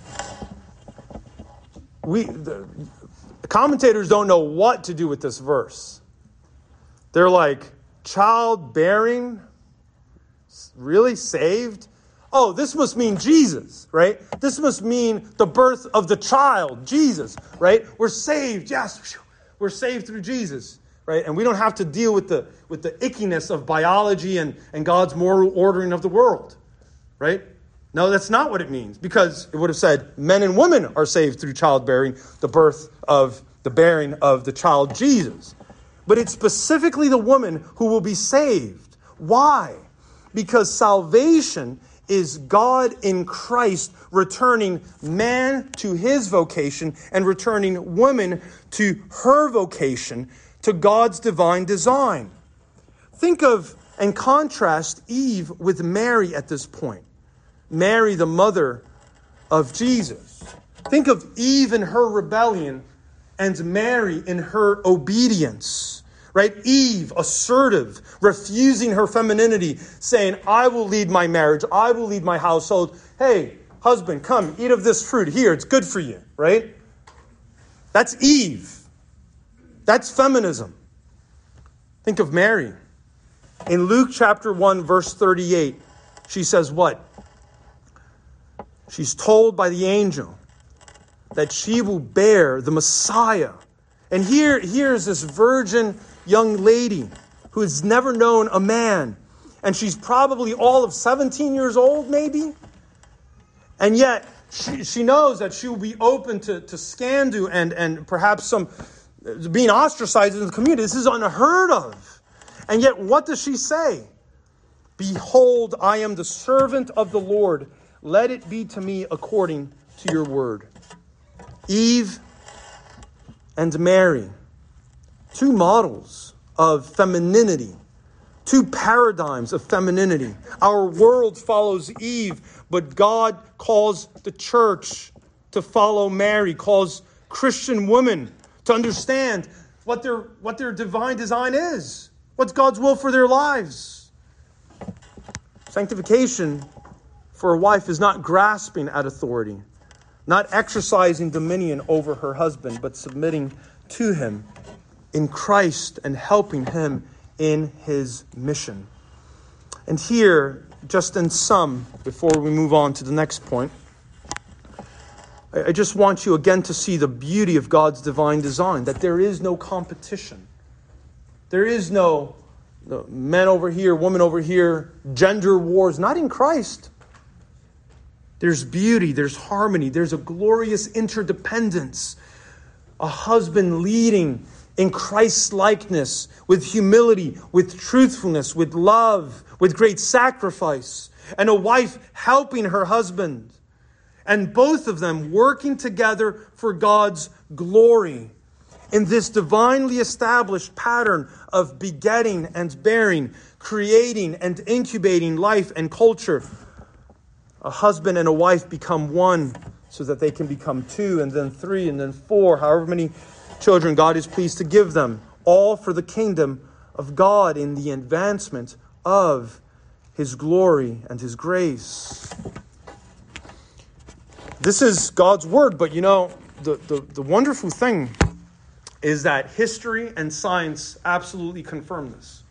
We the commentators don't know what to do with this verse. They're like, childbearing? Really? Saved? Oh, this must mean Jesus, right? This must mean the birth of the child, Jesus, right? We're saved, yes. We're saved through Jesus, right? right? And we don't have to deal with the with the ickiness of biology and, and God's moral ordering of the world, right? No, that's not what it means, because it would have said men and women are saved through childbearing, the birth of the bearing of the child Jesus. But it's specifically the woman who will be saved. Why? Because salvation is God in Christ returning man to his vocation and returning woman to her vocation, to God's divine design. Think of and contrast Eve with Mary at this point. Mary, the mother of Jesus. Think of Eve in her rebellion and Mary in her obedience. Right? Eve, assertive, refusing her femininity, saying, I will lead my marriage, I will lead my household. Hey, husband, come, eat of this fruit. Here, it's good for you. Right? That's Eve. That's feminism. Think of Mary. In Luke chapter one, verse thirty-eight, she says what? She's told by the angel that she will bear the Messiah. And here, here's this virgin young lady who has never known a man. And she's probably all of seventeen years old, maybe. And yet, she, she knows that she will be open to, to scandal and, and perhaps some being ostracized in the community. This is unheard of. And yet, what does she say? Behold, I am the servant of the Lord. Let it be to me according to your word. Eve and Mary, two models of femininity, two paradigms of femininity. Our world follows Eve, but God calls the church to follow Mary, calls Christian women to understand what their, what their divine design is, what's God's will for their lives. Sanctification for a wife is not grasping at authority, not exercising dominion over her husband, but submitting to him in Christ and helping him in his mission. And here, just in sum, before we move on to the next point, I just want you again to see the beauty of God's divine design, that there is no competition. There is no men over here, women over here, gender wars, not in Christ. There's beauty, there's harmony, there's a glorious interdependence. A husband leading in Christ's likeness, with humility, with truthfulness, with love, with great sacrifice. And a wife helping her husband. And both of them working together for God's glory. In this divinely established pattern of begetting and bearing, creating and incubating life and culture, a husband and a wife become one so that they can become two and then three and then four, however many children God is pleased to give them, all for the kingdom of God in the advancement of his glory and his grace. This is God's word, but you know, the, the, the wonderful thing is that history and science absolutely confirm this.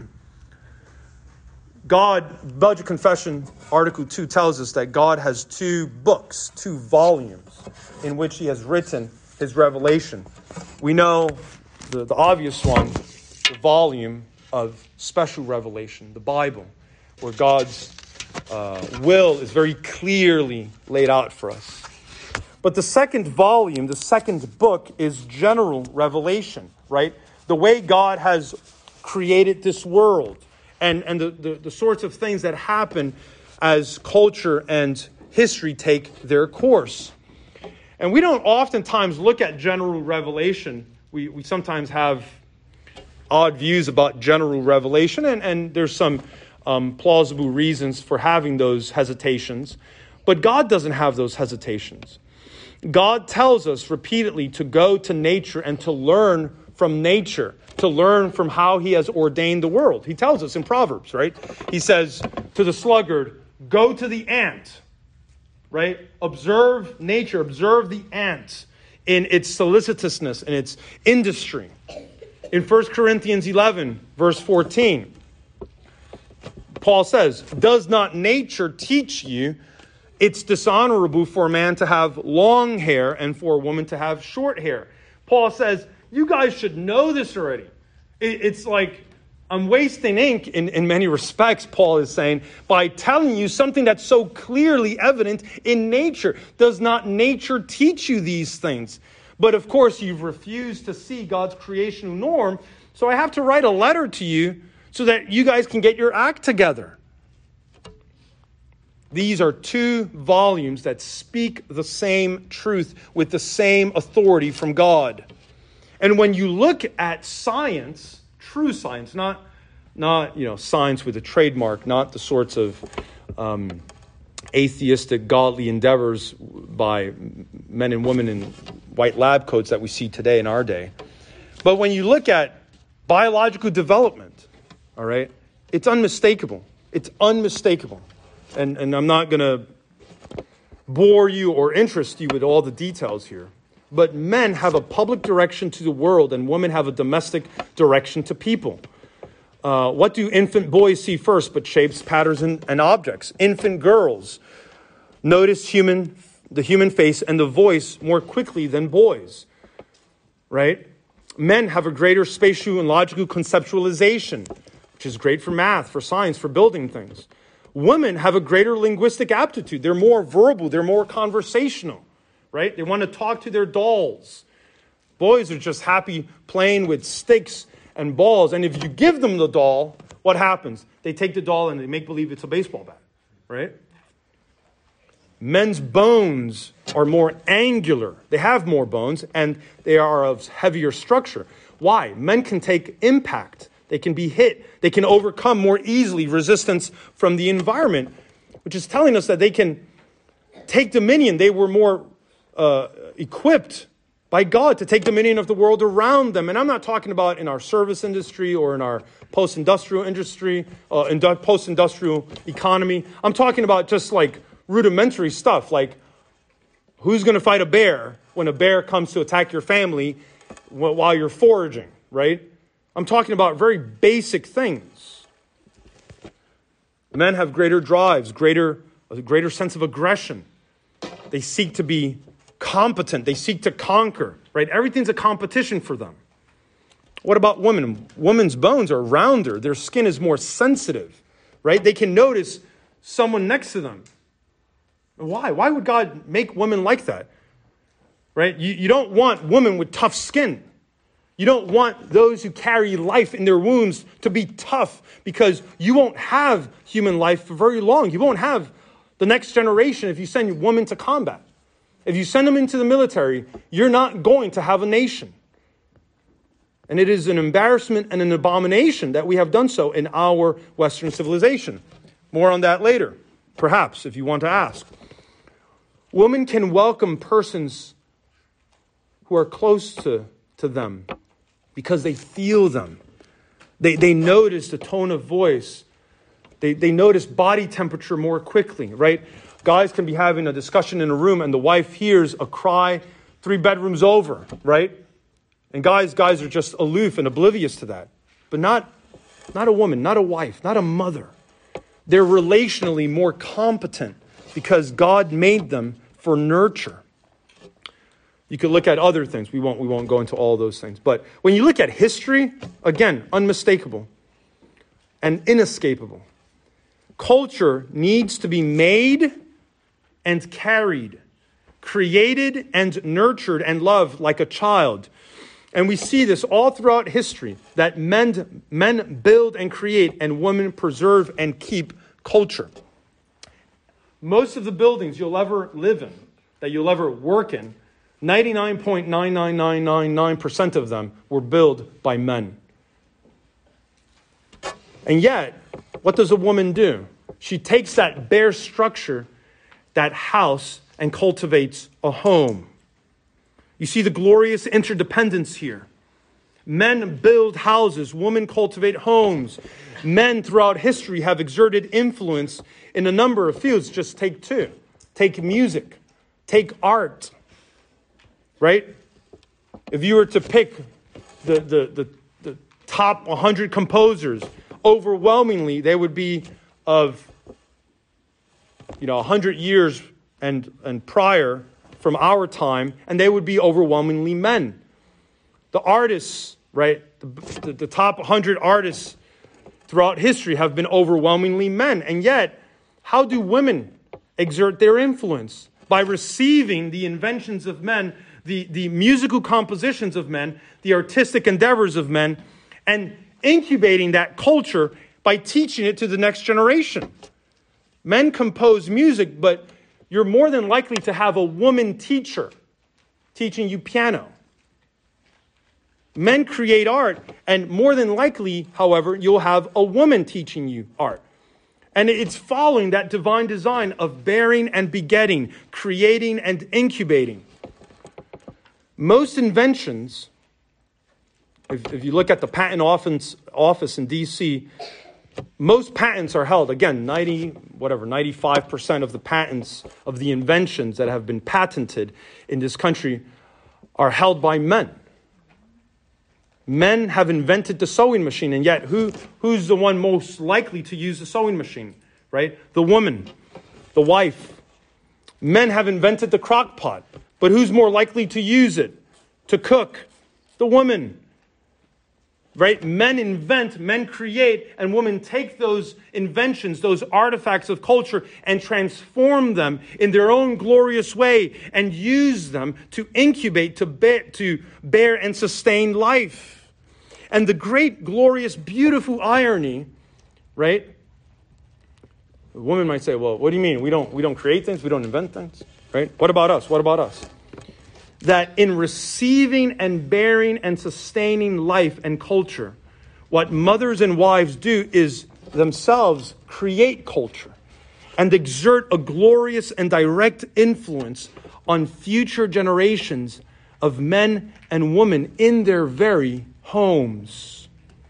God, Belgian Confession, Article two tells us that God has two books, two volumes, in which he has written his revelation. We know the, the obvious one, the volume of special revelation, the Bible, where God's uh, will is very clearly laid out for us. But the second volume, the second book, is general revelation, right? The way God has created this world and, and the, the, the sorts of things that happen as culture and history take their course. And we don't oftentimes look at general revelation. We, we sometimes have odd views about general revelation, and, and there's some um, plausible reasons for having those hesitations. But God doesn't have those hesitations. God tells us repeatedly to go to nature and to learn from nature, to learn from how he has ordained the world. He tells us in Proverbs, right? He says to the sluggard, go to the ant, right? Observe nature, observe the ant in its solicitousness, in its industry. In First Corinthians eleven, verse fourteen, Paul says, does not nature teach you it's dishonorable for a man to have long hair and for a woman to have short hair? Paul says, you guys should know this already. It, it's like I'm wasting ink in, in many respects, Paul is saying, by telling you something that's so clearly evident in nature. Does not nature teach you these things? But of course, you've refused to see God's creational norm. So I have to write a letter to you so that you guys can get your act together. These are two volumes that speak the same truth with the same authority from God. And when you look at science, true science, not, not you know, science with a trademark, not the sorts of um, atheistic, godly endeavors by men and women in white lab coats that we see today in our day. But when you look at biological development, all right, it's unmistakable. It's unmistakable. And, and I'm not going to bore you or interest you with all the details here. But men have a public direction to the world, and women have a domestic direction to people. Uh, what do infant boys see first but shapes, patterns, and, and objects? Infant girls notice human, the human face and the voice more quickly than boys, right? Men have a greater spatial and logical conceptualization, which is great for math, for science, for building things. Women have a greater linguistic aptitude. They're more verbal. They're more conversational, right? They want to talk to their dolls. Boys are just happy playing with sticks and balls. And if you give them the doll, what happens? They take the doll and they make believe it's a baseball bat, right? Men's bones are more angular. They have more bones, and they are of heavier structure. Why? Men can take impact. They can be hit. They can overcome more easily resistance from the environment, which is telling us that they can take dominion. They were more uh, equipped by God to take dominion of the world around them. And I'm not talking about in our service industry or in our post-industrial industry, uh, in post-industrial economy. I'm talking about just like rudimentary stuff, like who's going to fight a bear when a bear comes to attack your family while you're foraging, right? I'm talking about very basic things. Men have greater drives, greater, a greater sense of aggression. They seek to be competent. They seek to conquer, right? Everything's a competition for them. What about women? Women's bones are rounder. Their skin is more sensitive, right? They can notice someone next to them. Why? Why would God make women like that? Right? You, you don't want women with tough skin. You don't want those who carry life in their wombs to be tough, because you won't have human life for very long. You won't have the next generation if you send women to combat. If you send them into the military, you're not going to have a nation. And it is an embarrassment and an abomination that we have done so in our Western civilization. More on that later, perhaps, if you want to ask. Women can welcome persons who are close to, to them because they feel them. They, they notice the tone of voice. They, they notice body temperature more quickly, right? Guys can be having a discussion in a room and the wife hears a cry three bedrooms over, right? And guys, guys are just aloof and oblivious to that. But not, not a woman, not a wife, not a mother. They're relationally more competent because God made them for nurture. You could look at other things. We won't, we won't go into all those things. But when you look at history, again, unmistakable and inescapable. Culture needs to be made and carried, created and nurtured and loved like a child. And we see this all throughout history, that men, men build and create and women preserve and keep culture. Most of the buildings you'll ever live in, that you'll ever work in, ninety-nine point nine nine nine nine nine percent of them were built by men. And yet, what does a woman do? She takes that bare structure, that house, and cultivates a home. You see the glorious interdependence here. Men build houses, women cultivate homes. Men throughout history have exerted influence in a number of fields. Just take two. Take music. Take art. Right? If you were to pick the, the, the, the top one hundred composers, overwhelmingly they would be of, you know, one hundred years and, and prior from our time, and they would be overwhelmingly men. The artists, right, The, the, the top one hundred artists throughout history have been overwhelmingly men. And yet, how do women exert their influence? By receiving the inventions of men, the, the musical compositions of men, the artistic endeavors of men, and incubating that culture by teaching it to the next generation. Men compose music, but you're more than likely to have a woman teacher teaching you piano. Men create art, and more than likely, however, you'll have a woman teaching you art. And it's following that divine design of bearing and begetting, creating and incubating. Most inventions, if, if you look at the patent office, office in D C, most patents are held, again, ninety, whatever, ninety-five percent of the patents of the inventions that have been patented in this country are held by men. Men have invented the sewing machine, and yet who, who's the one most likely to use the sewing machine, right? The woman, the wife. Men have invented the crock pot, but who's more likely to use it, to cook? The woman, right? Men invent, men create, and women take those inventions, those artifacts of culture, and transform them in their own glorious way and use them to incubate, to bear, to bear and sustain life. And the great, glorious, beautiful irony, right? A woman might say, well, what do you mean? We don't, we don't create things, we don't invent things, right? What about us? What about us? That in receiving and bearing and sustaining life and culture, what mothers and wives do is themselves create culture and exert a glorious and direct influence on future generations of men and women in their very homes.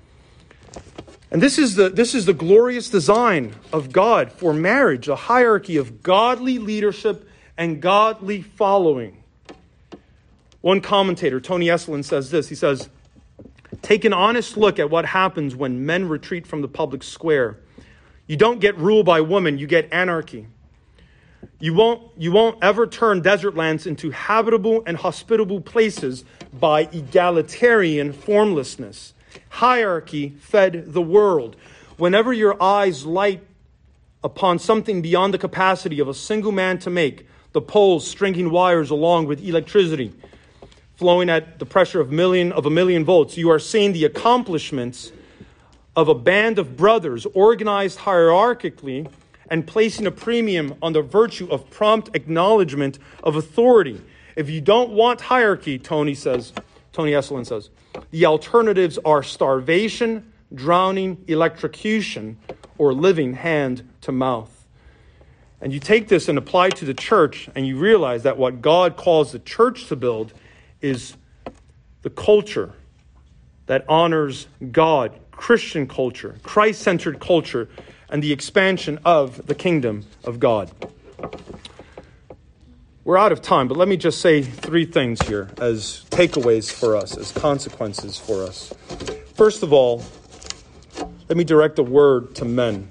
And this is the this is the glorious design of God for marriage, a hierarchy of godly leadership and godly following. One commentator, Tony Esolen, says this. He says, take an honest look at what happens when men retreat from the public square. You don't get rule by women, you get anarchy. You won't, you won't ever turn desert lands into habitable and hospitable places by egalitarian formlessness. Hierarchy fed the world. Whenever your eyes light upon something beyond the capacity of a single man to make, the poles stringing wires along with electricity, flowing at the pressure of million of a million volts, you are seeing the accomplishments of a band of brothers organized hierarchically and placing a premium on the virtue of prompt acknowledgement of authority. If you don't want hierarchy, Tony says, Tony Esolen says, the alternatives are starvation, drowning, electrocution, or living hand to mouth. And you take this and apply it to the church, and you realize that what God calls the church to build is the culture that honors God, Christian culture, Christ-centered culture, and the expansion of the kingdom of God. We're out of time, but let me just say three things here as takeaways for us, as consequences for us. First of all, let me direct a word to men.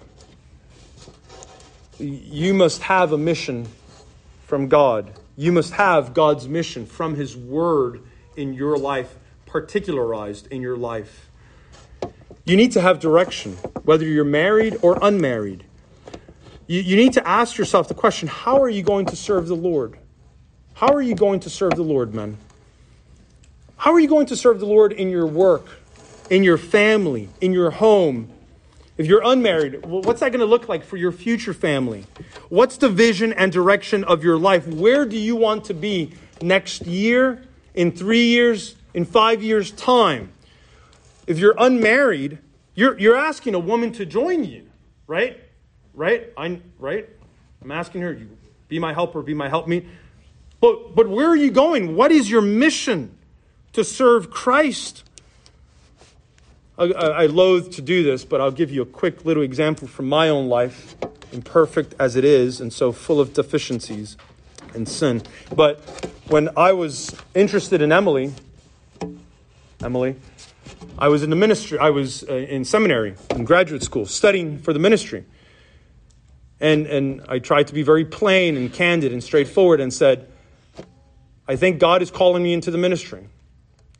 You must have a mission from God. You must have God's mission from His Word in your life, particularized in your life. You need to have direction, whether you're married or unmarried. You, you need to ask yourself the question, how are you going to serve the Lord? How are you going to serve the Lord, men? How are you going to serve the Lord in your work, in your family, in your home? If you're unmarried, what's that going to look like for your future family? What's the vision and direction of your life? Where do you want to be next year, in three years, in five years' time? If you're unmarried, you're you're asking a woman to join you, right? Right? I right? I'm asking her, you be my helper, be my helpmeet. But but where are you going? What is your mission? To serve Christ. I, I, I loathe to do this, but I'll give you a quick little example from my own life, imperfect as it is, and so full of deficiencies and sin. But when I was interested in Emily, Emily, I was in the ministry. I was uh, in seminary, in graduate school, studying for the ministry. And and I tried to be very plain and candid and straightforward and said, I think God is calling me into the ministry.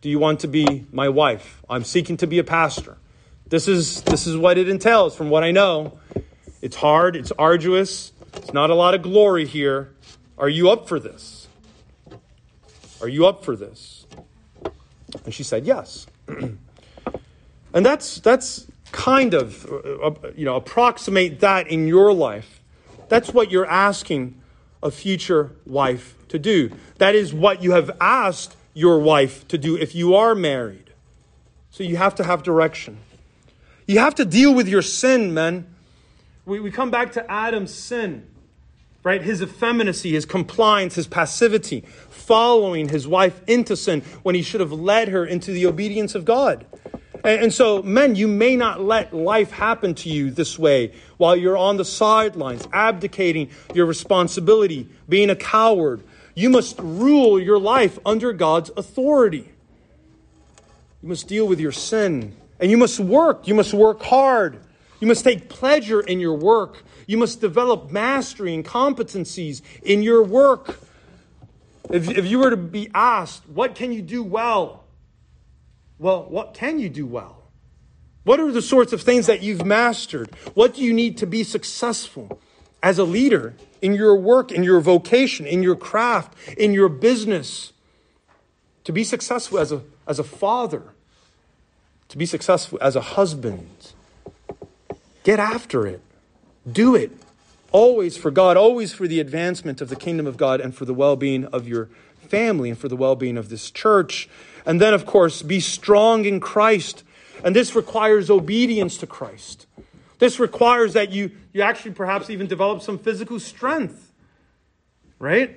Do you want to be my wife? I'm seeking to be a pastor. This is, this is what it entails from what I know. It's hard. It's arduous. It's not a lot of glory here. Are you up for this? Are you up for this? And she said, yes. And that's that's kind of, uh, you know, approximate that in your life. That's what you're asking a future wife to do. That is what you have asked your wife to do if you are married. So you have to have direction. You have to deal with your sin, men. We, we come back to Adam's sin, right? His effeminacy, his compliance, his passivity, following his wife into sin when he should have led her into the obedience of God. And, and so, men, you may not let life happen to you this way while you're on the sidelines, abdicating your responsibility, being a coward. You must rule your life under God's authority. You must deal with your sin. And you must work. You must work hard. You must take pleasure in your work. You must develop mastery and competencies in your work. If, if you were to be asked, what can you do well? Well, what can you do well? What are the sorts of things that you've mastered? What do you need to be successful as a leader in your work, in your vocation, in your craft, in your business? To be successful as a, as a father, to be successful as a husband. Get after it. Do it. Always for God, always for the advancement of the kingdom of God and for the well-being of your family and for the well-being of this church. And then, of course, be strong in Christ. And this requires obedience to Christ. This requires that you, you actually perhaps even develop some physical strength. Right?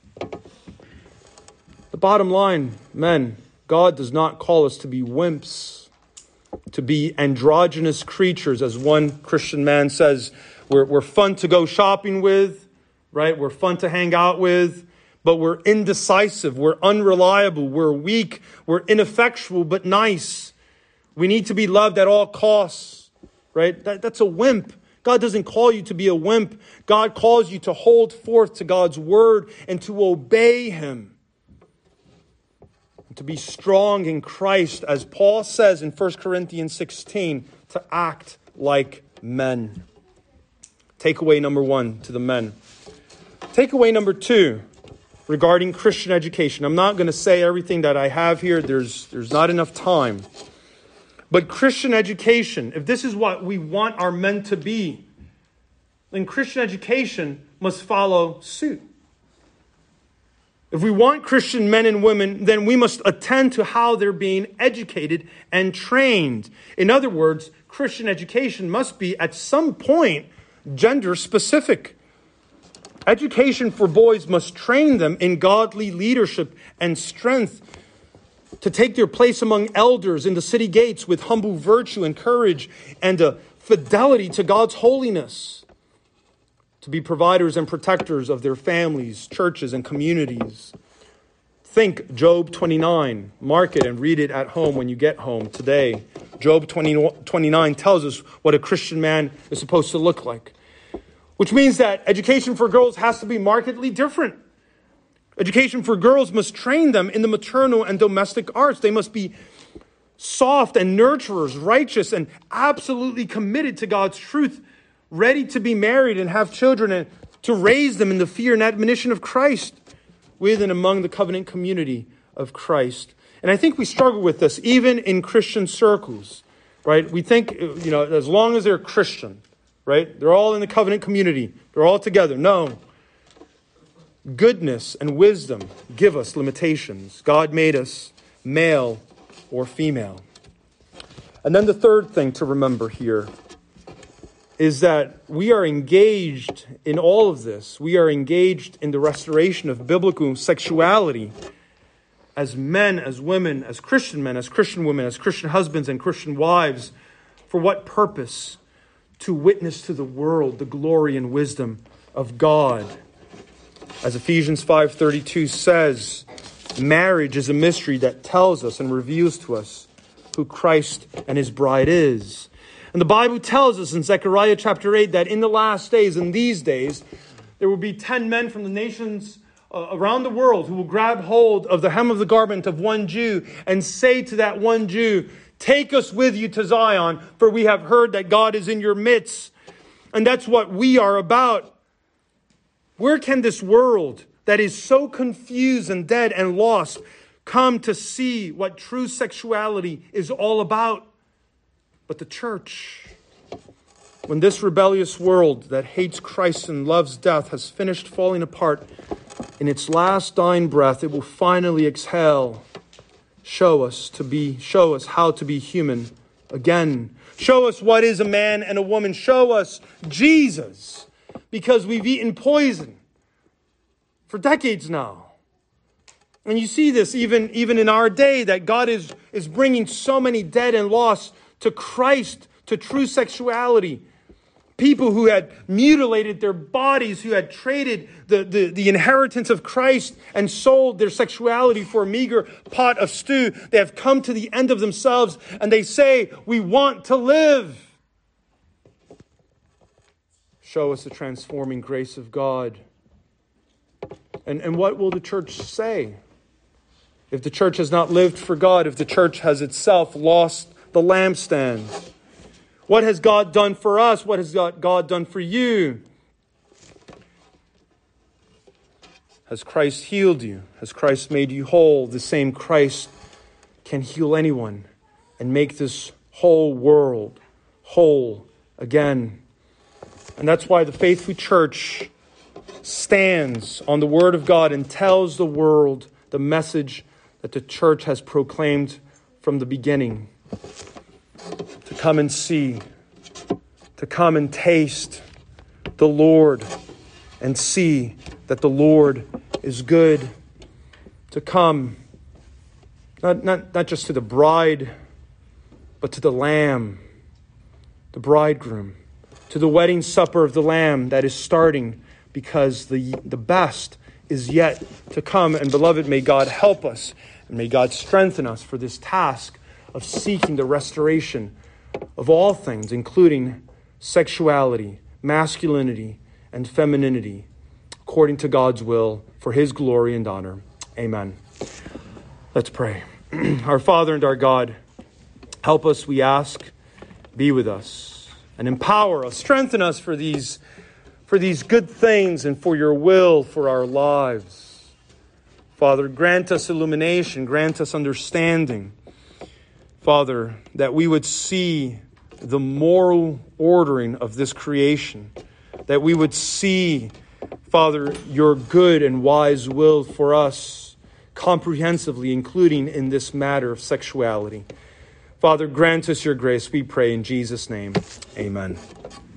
The bottom line, men, God does not call us to be wimps, to be androgynous creatures, as one Christian man says. We're, we're fun to go shopping with, right? We're fun to hang out with, but we're indecisive, we're unreliable, we're weak, we're ineffectual, but nice. We need to be loved at all costs, right? That, that's a wimp. God doesn't call you to be a wimp. God calls you to hold forth to God's word and to obey him. And to be strong in Christ, as Paul says in First Corinthians sixteen, to act like men. Takeaway number one to the men. Takeaway number two, regarding Christian education. I'm not going to say everything that I have here. There's, there's not enough time. But Christian education, if this is what we want our men to be, then Christian education must follow suit. If we want Christian men and women, then we must attend to how they're being educated and trained. In other words, Christian education must be at some point gender specific. Education for boys must train them in godly leadership and strength to take their place among elders in the city gates with humble virtue and courage and a fidelity to God's holiness, to be providers and protectors of their families, churches, and communities. Think Job twenty-nine. Mark it and read it at home when you get home today. Job twenty-nine tells us what a Christian man is supposed to look like. Which means that education for girls has to be markedly different. Education for girls must train them in the maternal and domestic arts. They must be soft and nurturers, righteous and absolutely committed to God's truth, ready to be married and have children and to raise them in the fear and admonition of Christ with and among the covenant community of Christ. And I think we struggle with this even in Christian circles, right? We think, you know, as long as they're Christian, right? They're all in the covenant community. They're all together. No. Goodness and wisdom give us limitations. God made us male or female. And then the third thing to remember here is that we are engaged in all of this. We are engaged in the restoration of biblical sexuality as men, as women, as Christian men, as Christian women, as Christian husbands and Christian wives. For what purpose? To witness to the world the glory and wisdom of God. As Ephesians five thirty-two says, marriage is a mystery that tells us and reveals to us who Christ and his bride is. And the Bible tells us in Zechariah chapter eight that in the last days, in these days, there will be ten men from the nations uh, around the world who will grab hold of the hem of the garment of one Jew and say to that one Jew, take us with you to Zion, for we have heard that God is in your midst. And that's what we are about. Where can this world that is so confused and dead and lost come to see what true sexuality is all about? But the church. When this rebellious world that hates Christ and loves death has finished falling apart, in its last dying breath, it will finally exhale. Show us to be, show us how to be human again. Show us what is a man and a woman. Show us Jesus, because we've eaten poison for decades now. And you see this even, even in our day, that God is, is bringing so many dead and lost to Christ, to true sexuality. People who had mutilated their bodies, who had traded the, the, the inheritance of Christ and sold their sexuality for a meager pot of stew. They have come to the end of themselves and they say, we want to live. Show us the transforming grace of God. And, and what will the church say? If the church has not lived for God, if the church has itself lost the lampstand. What has God done for us? What has God done for you? Has Christ healed you? Has Christ made you whole? The same Christ can heal anyone and make this whole world whole again. And that's why the faithful church stands on the Word of God and tells the world the message that the church has proclaimed from the beginning. To come and see, to come and taste the Lord and see that the Lord is good. To come, not, not, not just to the bride, but to the Lamb, the bridegroom, to the wedding supper of the Lamb that is starting, because the, the best is yet to come. And beloved, may God help us and may God strengthen us for this task of seeking the restoration of all things, including sexuality, masculinity, and femininity, according to God's will, for His glory and honor. Amen. Let's pray. Our Father and our God, help us, we ask, be with us, and empower us, strengthen us for these, for these good things and for your will for our lives. Father, grant us illumination, grant us understanding. Father, that we would see the moral ordering of this creation, that we would see, Father, your good and wise will for us comprehensively, including in this matter of sexuality. Father, grant us your grace, we pray in Jesus' name. Amen.